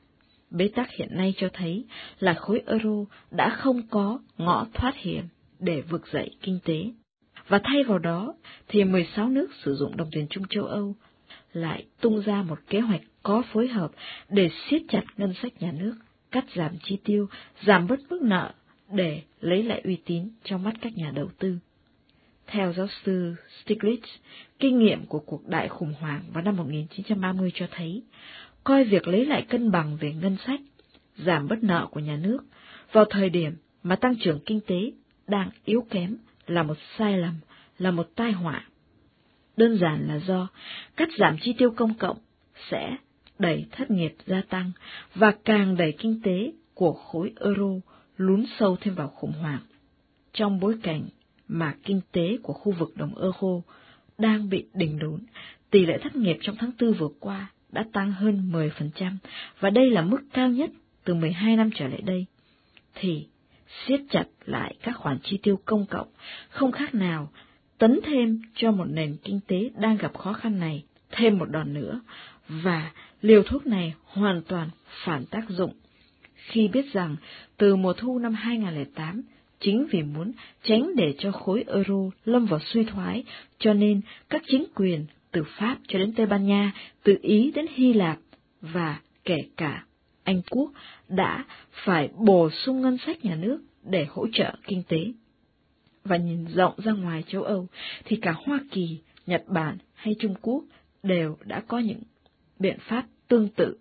Bế tắc hiện nay cho thấy là khối euro đã không có ngõ thoát hiểm để vực dậy kinh tế. Và thay vào đó thì mười sáu nước sử dụng đồng tiền chung châu Âu lại tung ra một kế hoạch có phối hợp để siết chặt ngân sách nhà nước, cắt giảm chi tiêu, giảm bớt mức nợ để lấy lại uy tín trong mắt các nhà đầu tư. Theo giáo sư Stiglitz, kinh nghiệm của cuộc đại khủng hoảng vào năm một nghìn chín trăm ba mươi cho thấy, coi việc lấy lại cân bằng về ngân sách, giảm bớt nợ của nhà nước vào thời điểm mà tăng trưởng kinh tế đang yếu kém là một sai lầm, là một tai họa. Đơn giản là do cắt giảm chi tiêu công cộng sẽ đẩy thất nghiệp gia tăng và càng đẩy kinh tế của khối euro lún sâu thêm vào khủng hoảng. Trong bối cảnh mà kinh tế của khu vực đồng euro đang bị đỉnh đốn, tỷ lệ thất nghiệp trong tháng tư vừa qua đã tăng hơn mười phần trăm và đây là mức cao nhất từ mười hai năm trở lại đây, thì siết chặt lại các khoản chi tiêu công cộng không khác nào tấn thêm cho một nền kinh tế đang gặp khó khăn này thêm một đòn nữa, và liều thuốc này hoàn toàn phản tác dụng. Khi biết rằng từ mùa thu năm hai nghìn không trăm lẻ tám, chính vì muốn tránh để cho khối euro lâm vào suy thoái, cho nên các chính quyền từ Pháp cho đến Tây Ban Nha, từ Ý đến Hy Lạp và kể cả Anh Quốc đã phải bổ sung ngân sách nhà nước để hỗ trợ kinh tế. và nhìn rộng ra ngoài châu Âu, thì cả Hoa Kỳ, Nhật Bản hay Trung Quốc đều đã có những biện pháp tương tự.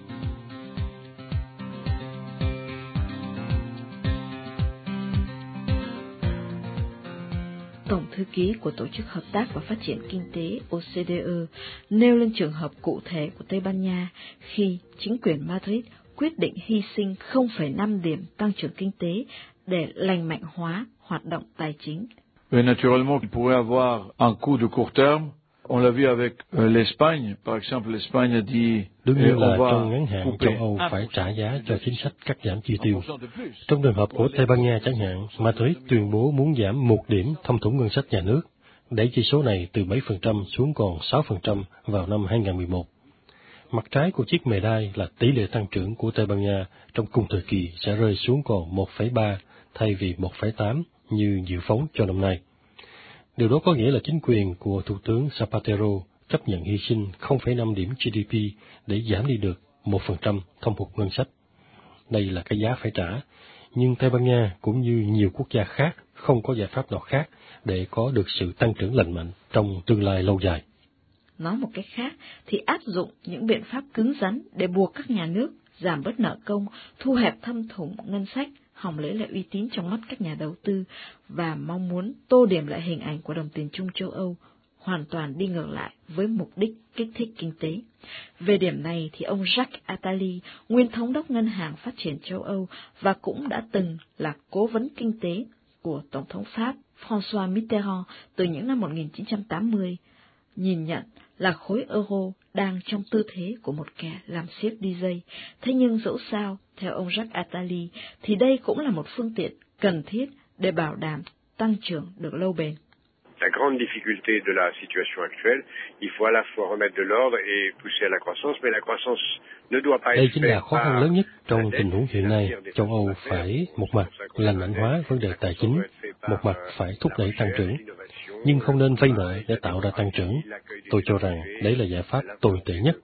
Tổng thư ký của Tổ chức Hợp tác và Phát triển Kinh tế O C D E nêu lên trường hợp cụ thể của Tây Ban Nha khi chính quyền Madrid quyết định hy sinh không phẩy năm điểm tăng trưởng kinh tế để lành mạnh hóa hoạt động tài chính. Et naturellement, il pourrait avoir un coût de court terme. On l'a vu avec l'Espagne, par exemple, l'Espagne a dit đương nhiên là trong ngắn hạn châu Âu phải trả giá cho chính sách cắt giảm chi tiêu. Trong trường hợp của Tây Ban Nha chẳng hạn, Madrid tuyên bố muốn giảm một điểm thâm thủng ngân sách nhà nước, đẩy chỉ số này từ bảy phần trăm xuống còn sáu phần trăm vào năm hai nghìn không trăm mười một. Mặt trái của chiếc mề đai là tỷ lệ tăng trưởng của Tây Ban Nha trong cùng thời kỳ sẽ rơi xuống còn một phẩy ba thay vì một phẩy tám như dự phóng cho năm nay. Điều đó có nghĩa là chính quyền của Thủ tướng Zapatero chấp nhận hy sinh không phẩy năm điểm G D P để giảm đi được một phần trăm thâm hụt ngân sách. Đây là cái giá phải trả, nhưng Tây Ban Nha cũng như nhiều quốc gia khác không có giải pháp nào khác để có được sự tăng trưởng lành mạnh trong tương lai lâu dài. Nói một cách khác thì áp dụng những biện pháp cứng rắn để buộc các nhà nước giảm bớt nợ công, thu hẹp thâm thủng ngân sách, hòng lấy lại uy tín trong mắt các nhà đầu tư và mong muốn tô điểm lại hình ảnh của đồng tiền chung châu Âu, hoàn toàn đi ngược lại với mục đích kích thích kinh tế. Về điểm này thì ông Jacques Attali, nguyên thống đốc Ngân hàng Phát triển châu Âu và cũng đã từng là cố vấn kinh tế của Tổng thống Pháp François Mitterrand từ những năm một nghìn chín trăm tám mươi, nhìn nhận là khối euro đang trong tư thế của một kẻ làm xiếc đi dây. Thế nhưng dẫu sao, theo ông Jacques Attali, thì đây cũng là một phương tiện cần thiết để bảo đảm tăng trưởng được lâu bền. La grande difficulté de la situation actuelle, il faut à la fois remettre de l'ordre et pousser à la croissance, mais la croissance ne doit pas être. Đây chính là khó khăn lớn nhất trong tình huống hiện nay. Châu Âu phải một mặt lành mạnh hóa vấn đề tài chính, một mặt phải thúc đẩy tăng trưởng, nhưng không nên vay nợ để tạo ra tăng trưởng. Tôi cho rằng đấy là giải pháp tồi tệ nhất.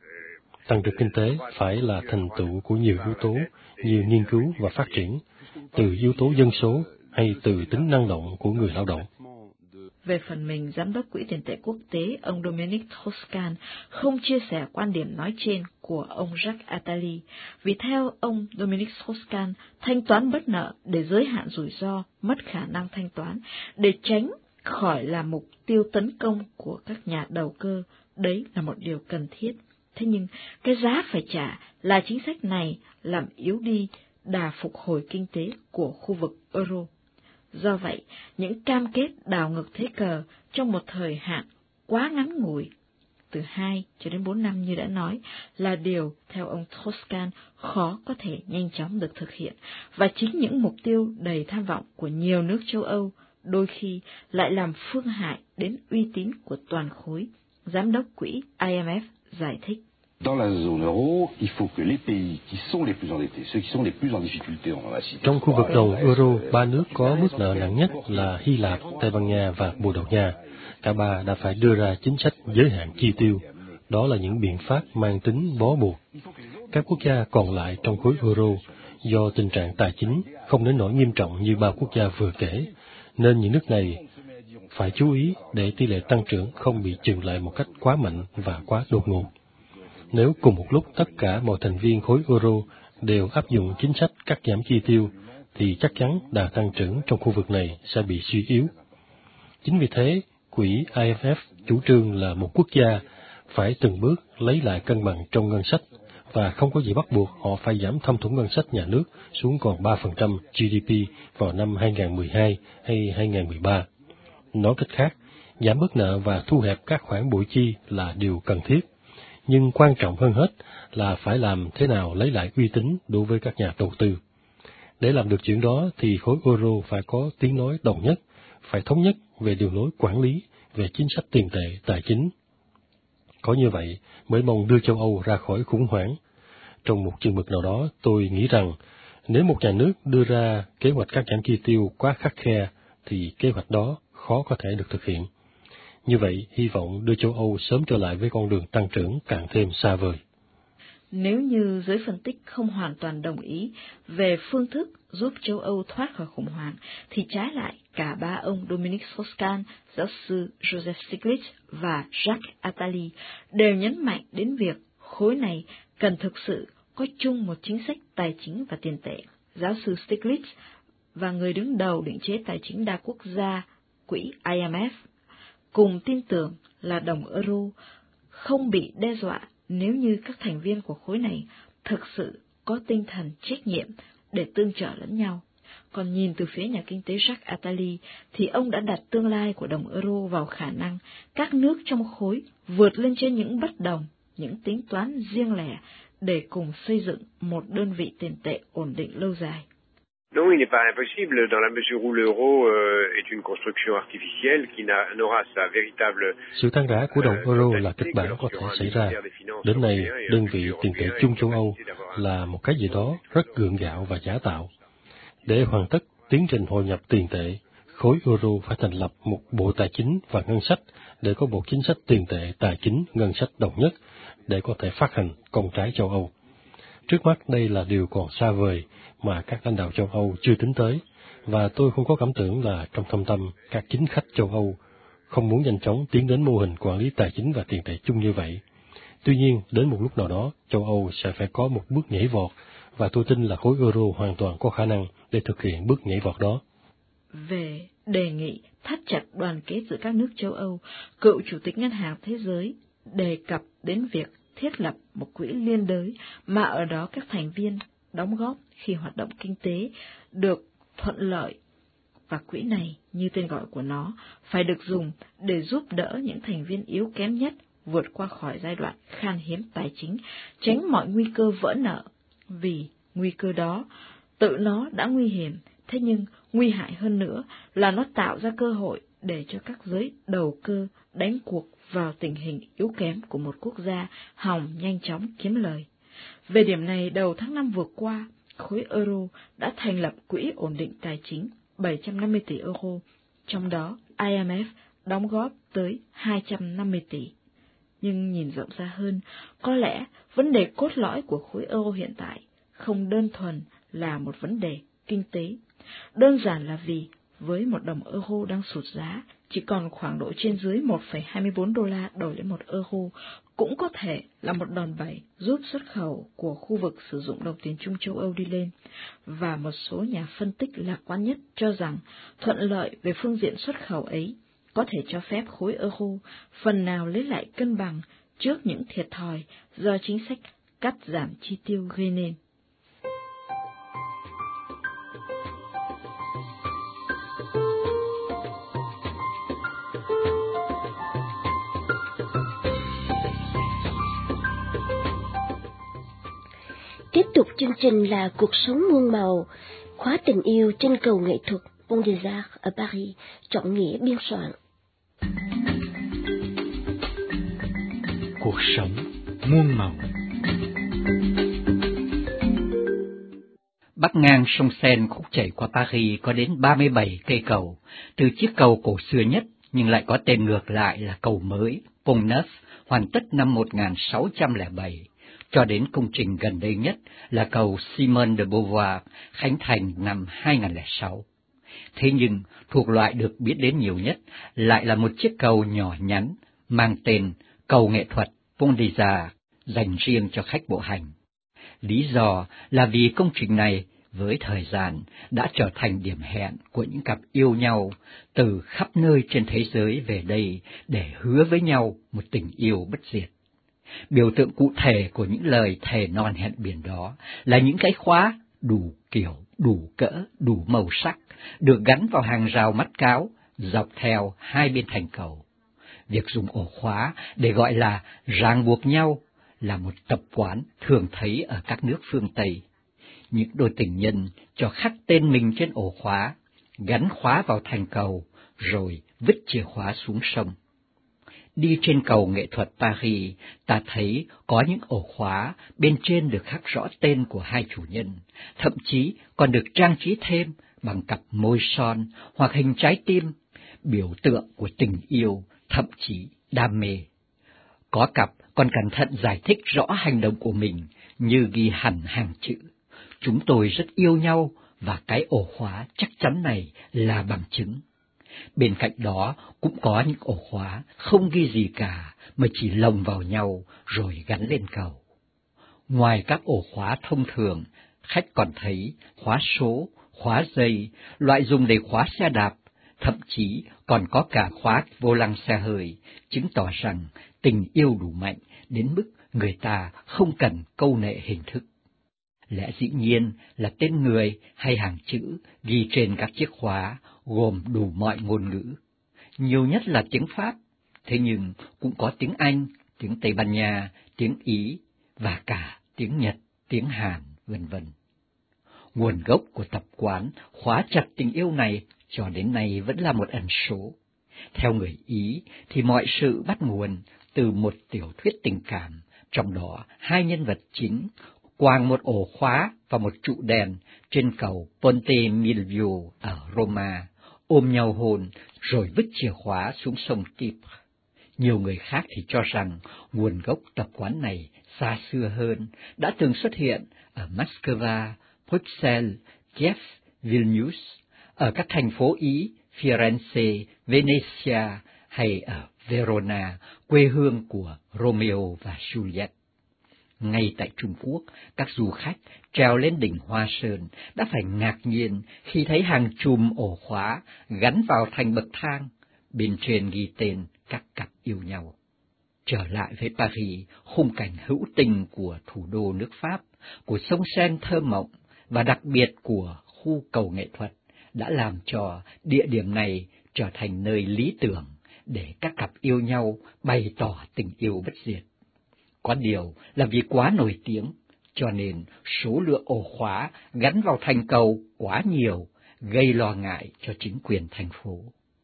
Tăng trưởng kinh tế phải là thành tựu của nhiều yếu tố như nghiên cứu và phát triển, từ yếu tố dân số hay từ tính năng động của người lao động. Về phần mình, Giám đốc Quỹ tiền tệ quốc tế, ông Dominique Strauss-Kahn không chia sẻ quan điểm nói trên của ông Jacques Attali, vì theo ông Dominique Strauss-Kahn, thanh toán bất nợ để giới hạn rủi ro, mất khả năng thanh toán, để tránh khỏi là mục tiêu tấn công của các nhà đầu cơ, đấy là một điều cần thiết. Thế nhưng, cái giá phải trả là chính sách này làm yếu đi đà phục hồi kinh tế của khu vực euro. Do vậy, những cam kết đảo ngược thế cờ trong một thời hạn quá ngắn ngủi, từ hai cho đến bốn năm như đã nói, là điều, theo ông Strauss-Kahn, khó có thể nhanh chóng được thực hiện, và chính những mục tiêu đầy tham vọng của nhiều nước châu Âu đôi khi lại làm phương hại đến uy tín của toàn khối, Giám đốc quỹ I M F giải thích. Dans la zone euro, il faut que les pays qui sont les plus endettés, ceux qui sont les plus en difficulté, on va citer. Trong khu vực đồng euro, ba nước có mức nợ nặng nhất là Hy Lạp, Tây Ban Nha và Bồ Đào Nha. Cả ba đã phải đưa ra chính sách giới hạn chi tiêu. Đó là những biện pháp mang tính bó buộc. Các quốc gia còn lại trong khối euro, do tình trạng tài chính không đến nỗi nghiêm trọng như ba quốc gia vừa kể, nên những nước này phải chú ý để tỷ lệ tăng trưởng không bị chững lại một cách quá mạnh và quá đột ngột. Nếu cùng một lúc tất cả mọi thành viên khối euro đều áp dụng chính sách cắt giảm chi tiêu, thì chắc chắn đà tăng trưởng trong khu vực này sẽ bị suy yếu. Chính vì thế, quỹ I M F chủ trương là một quốc gia phải từng bước lấy lại cân bằng trong ngân sách, và không có gì bắt buộc họ phải giảm thâm thủng ngân sách nhà nước xuống còn ba phần trăm G D P vào năm hai nghìn không trăm mười hai hay hai nghìn không trăm mười ba. Nói cách khác, giảm bớt nợ và thu hẹp các khoản bội chi là điều cần thiết. Nhưng quan trọng hơn hết là phải làm thế nào lấy lại uy tín đối với các nhà đầu tư. Để làm được chuyện đó thì khối euro phải có tiếng nói đồng nhất, phải thống nhất về đường lối quản lý, về chính sách tiền tệ, tài chính. Có như vậy mới mong đưa châu Âu ra khỏi khủng hoảng. Trong một chừng mực nào đó, tôi nghĩ rằng nếu một nhà nước đưa ra kế hoạch cắt giảm chi tiêu quá khắt khe, thì kế hoạch đó khó có thể được thực hiện. Như vậy, hy vọng đưa châu Âu sớm trở lại với con đường tăng trưởng càng thêm xa vời. Nếu như giới phân tích không hoàn toàn đồng ý về phương thức giúp châu Âu thoát khỏi khủng hoảng, thì trái lại cả ba ông Dominique Strauss-Kahn, giáo sư Joseph Stiglitz và Jacques Attali đều nhấn mạnh đến việc khối này cần thực sự có chung một chính sách tài chính và tiền tệ. Giáo sư Stiglitz và người đứng đầu định chế tài chính đa quốc gia, quỹ I M F, cùng tin tưởng là đồng euro không bị đe dọa nếu như các thành viên của khối này thực sự có tinh thần trách nhiệm để tương trợ lẫn nhau. Còn nhìn từ phía nhà kinh tế Jacques Attali, thì ông đã đặt tương lai của đồng euro vào khả năng các nước trong khối vượt lên trên những bất đồng, những tính toán riêng lẻ để cùng xây dựng một đơn vị tiền tệ ổn định lâu dài. Non, il n'est pas impossible dans la mesure où l'euro euh, est une construction artificielle qui n'aura sa véritable. Sự tan rã của đồng euro là kịch bản có thể xảy ra. Đến nay, đơn vị tiền tệ chung châu Âu là một cái gì đó rất gượng gạo và giả tạo. Để hoàn tất tiến trình hội nhập tiền tệ, khối euro phải thành lập một bộ tài chính và ngân sách để có một chính sách tiền tệ tài chính ngân sách đồng nhất để có thể phát hành công trái châu Âu. Trước mắt đây là điều còn xa vời mà các lãnh đạo châu Âu chưa tính tới, và tôi không có cảm tưởng là trong thâm tâm các chính khách châu Âu không muốn nhanh chóng tiến đến mô hình quản lý tài chính và tiền tệ chung như vậy. Tuy nhiên, đến một lúc nào đó, châu Âu sẽ phải có một bước nhảy vọt, và tôi tin là khối euro hoàn toàn có khả năng để thực hiện bước nhảy vọt đó. Về đề nghị thắt chặt đoàn kết giữa các nước châu Âu, cựu Chủ tịch Ngân hàng Thế giới đề cập đến việc thiết lập một quỹ liên đới mà ở đó các thành viên đóng góp khi hoạt động kinh tế được thuận lợi, và quỹ này, như tên gọi của nó, phải được dùng để giúp đỡ những thành viên yếu kém nhất vượt qua khỏi giai đoạn khan hiếm tài chính, tránh mọi nguy cơ vỡ nợ, vì nguy cơ đó tự nó đã nguy hiểm, thế nhưng nguy hại hơn nữa là nó tạo ra cơ hội để cho các giới đầu cơ đánh cuộc vào tình hình yếu kém của một quốc gia hòng nhanh chóng kiếm lời. Về điểm này, đầu tháng năm vừa qua, khối euro đã thành lập quỹ ổn định tài chính bảy trăm năm mươi tỷ euro, trong đó I M F đóng góp tới hai trăm năm mươi tỷ. Nhưng nhìn rộng ra hơn, có lẽ vấn đề cốt lõi của khối euro hiện tại không đơn thuần là một vấn đề kinh tế. Đơn giản là vì với một đồng euro đang sụt giá, chỉ còn khoảng độ trên dưới một phẩy hai mươi bốn đô la đổi lấy một euro, cũng có thể là một đòn bẩy giúp xuất khẩu của khu vực sử dụng đồng tiền chung châu Âu đi lên. Và một số nhà phân tích lạc quan nhất cho rằng thuận lợi về phương diện xuất khẩu ấy có thể cho phép khối euro phần nào lấy lại cân bằng trước những thiệt thòi do chính sách cắt giảm chi tiêu gây nên. Tiếp tục chương trình là Cuộc sống muôn màu, khóa tình yêu trên cầu nghệ thuật Pont des Arts ở Paris, Trọng Nghĩa biên soạn. Cuộc sống muôn màu. Bắc ngang sông Seine khúc chảy qua Paris có đến ba mươi bảy cây cầu, từ chiếc cầu cổ xưa nhất nhưng lại có tên ngược lại là cầu mới, Pont Neuf, hoàn tất năm một nghìn sáu trăm lẻ bảy, cho đến công trình gần đây nhất là cầu Simone de Beauvoir, khánh thành năm hai nghìn lẻ sáu. Thế nhưng, thuộc loại được biết đến nhiều nhất lại là một chiếc cầu nhỏ nhắn, mang tên cầu nghệ thuật Pont des Arts, dành riêng cho khách bộ hành. Lý do là vì công trình này, với thời gian, đã trở thành điểm hẹn của những cặp yêu nhau từ khắp nơi trên thế giới về đây để hứa với nhau một tình yêu bất diệt. Biểu tượng cụ thể của những lời thề non hẹn biển đó là những cái khóa đủ kiểu, đủ cỡ, đủ màu sắc, được gắn vào hàng rào mắt cáo, dọc theo hai bên thành cầu. Việc dùng ổ khóa để gọi là ràng buộc nhau là một tập quán thường thấy ở các nước phương Tây. Những đôi tình nhân cho khắc tên mình trên ổ khóa, gắn khóa vào thành cầu, rồi vứt chìa khóa xuống sông. Đi trên cầu nghệ thuật Paris, ta thấy có những ổ khóa bên trên được khắc rõ tên của hai chủ nhân, thậm chí còn được trang trí thêm bằng cặp môi son hoặc hình trái tim, biểu tượng của tình yêu, thậm chí đam mê. Có cặp còn cẩn thận giải thích rõ hành động của mình như ghi hẳn hàng chữ. Chúng tôi rất yêu nhau và cái ổ khóa chắc chắn này là bằng chứng. Bên cạnh đó cũng có những ổ khóa không ghi gì cả mà chỉ lồng vào nhau rồi gắn lên cầu. Ngoài các ổ khóa thông thường, khách còn thấy khóa số, khóa dây, loại dùng để khóa xe đạp, thậm chí còn có cả khóa vô lăng xe hơi, chứng tỏ rằng tình yêu đủ mạnh đến mức người ta không cần câu nệ hình thức. Lẽ dĩ nhiên là tên người hay hàng chữ ghi trên các chiếc khóa gồm đủ mọi ngôn ngữ, nhiều nhất là tiếng Pháp, thế nhưng cũng có tiếng Anh, tiếng Tây Ban Nha, tiếng Ý và cả tiếng Nhật, tiếng Hàn, vân vân. Nguồn gốc của tập quán khóa chặt tình yêu này cho đến nay vẫn là một ẩn số. Theo người Ý thì mọi sự bắt nguồn từ một tiểu thuyết tình cảm, trong đó hai nhân vật chính quàng một ổ khóa và một trụ đèn trên cầu Ponte Milvio ở Roma, ôm nhau hôn rồi vứt chìa khóa xuống sông Tibre. Nhiều người khác thì cho rằng nguồn gốc tập quán này xa xưa hơn, đã từng xuất hiện ở Moscow, Bruxelles, Kiev, Vilnius, ở các thành phố Ý, Firenze, Venezia hay ở Verona, quê hương của Romeo và Juliet. Ngay tại Trung Quốc, các du khách trèo lên đỉnh Hoa Sơn đã phải ngạc nhiên khi thấy hàng chùm ổ khóa gắn vào thành bậc thang, bên trên ghi tên các cặp yêu nhau. Trở lại với Paris, khung cảnh hữu tình của thủ đô nước Pháp, của sông Seine thơ mộng và đặc biệt của khu cầu nghệ thuật đã làm cho địa điểm này trở thành nơi lý tưởng để các cặp yêu nhau bày tỏ tình yêu bất diệt. Có điều là vì quá nổi tiếng, cho nên số lượng ổ khóa gắn vào thành cầu quá nhiều, gây lo ngại cho chính quyền thành phố.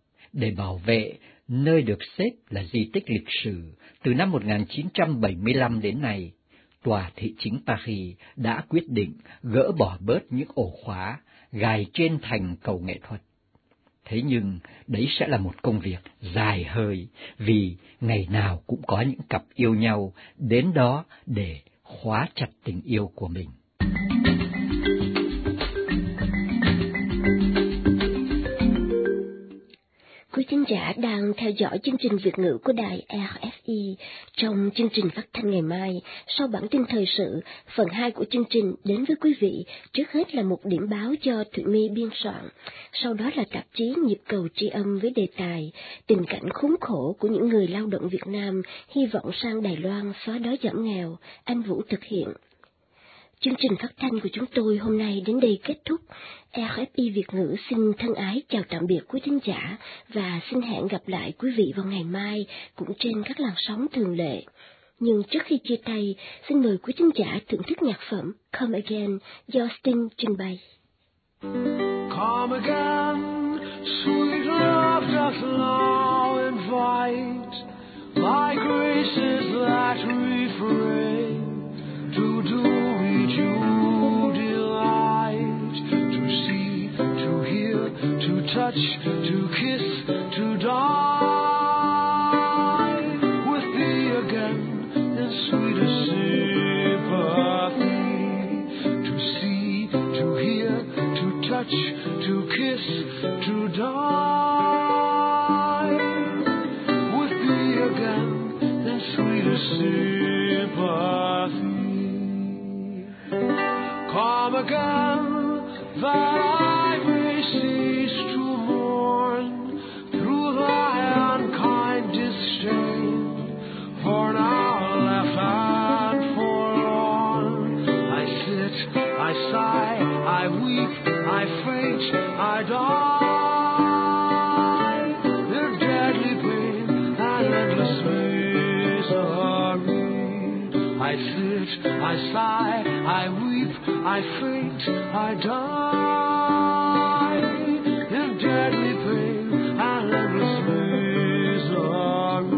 Để bảo vệ nơi được xếp là di tích lịch sử từ năm một nghìn chín trăm bảy mươi lăm đến nay, Tòa thị chính Paris đã quyết định gỡ bỏ bớt những ổ khóa gài trên thành cầu nghệ thuật. Thế nhưng đấy sẽ là một công việc dài hơi, vì ngày nào cũng có những cặp yêu nhau đến đó để khóa chặt tình yêu của mình. Quý thính giả đang theo dõi chương trình Việt ngữ của đài rờ ép i. Trong chương trình phát thanh ngày mai, sau bản tin thời sự, phần hai của chương trình đến với quý vị, trước hết là một điểm báo do Thụy My biên soạn, sau đó là tạp chí Nhịp cầu tri âm với đề tài tình cảnh khốn khổ của những người lao động Việt Nam hy vọng sang Đài Loan xóa đói giảm nghèo, anh Vũ thực hiện. Chương trình phát thanh của chúng tôi hôm nay đến đây kết thúc. rờ ép i Việt ngữ xin thân ái chào tạm biệt quý thính giả và xin hẹn gặp lại quý vị vào ngày mai cũng trên các làn sóng thường lệ. Nhưng trước khi chia tay, xin mời quý thính giả thưởng thức nhạc phẩm Come Again do Sting trình bày. Come again, sweet love doth now invite thy graces that refrain to do you delight, to see, to hear, to touch, to kiss, to die with thee again in sweetest sympathy, to see, to hear, to touch, to kiss, to die with thee again in sweetest sympathy. Come again, that I may cease to mourn through thy unkind disdain. For now left and forlorn, I sit, I sigh, I weep, I faint, I die in deadly pain and endless misery. I sit, I sigh, I weep, I faint, I die in deadly pain and endless misery.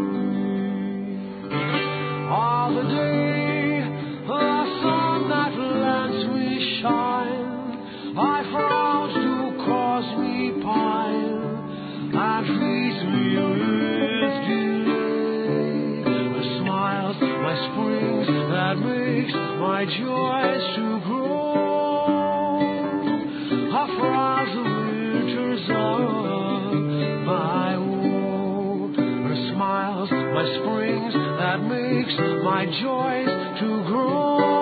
All the day, the sun that lets me shine, thy frowns do cause me pine, and feeds me with delay. The smiles my my springs that makes my joys to grow. Her flowers the winters of my woe. Her smiles, my springs that makes my joys to grow.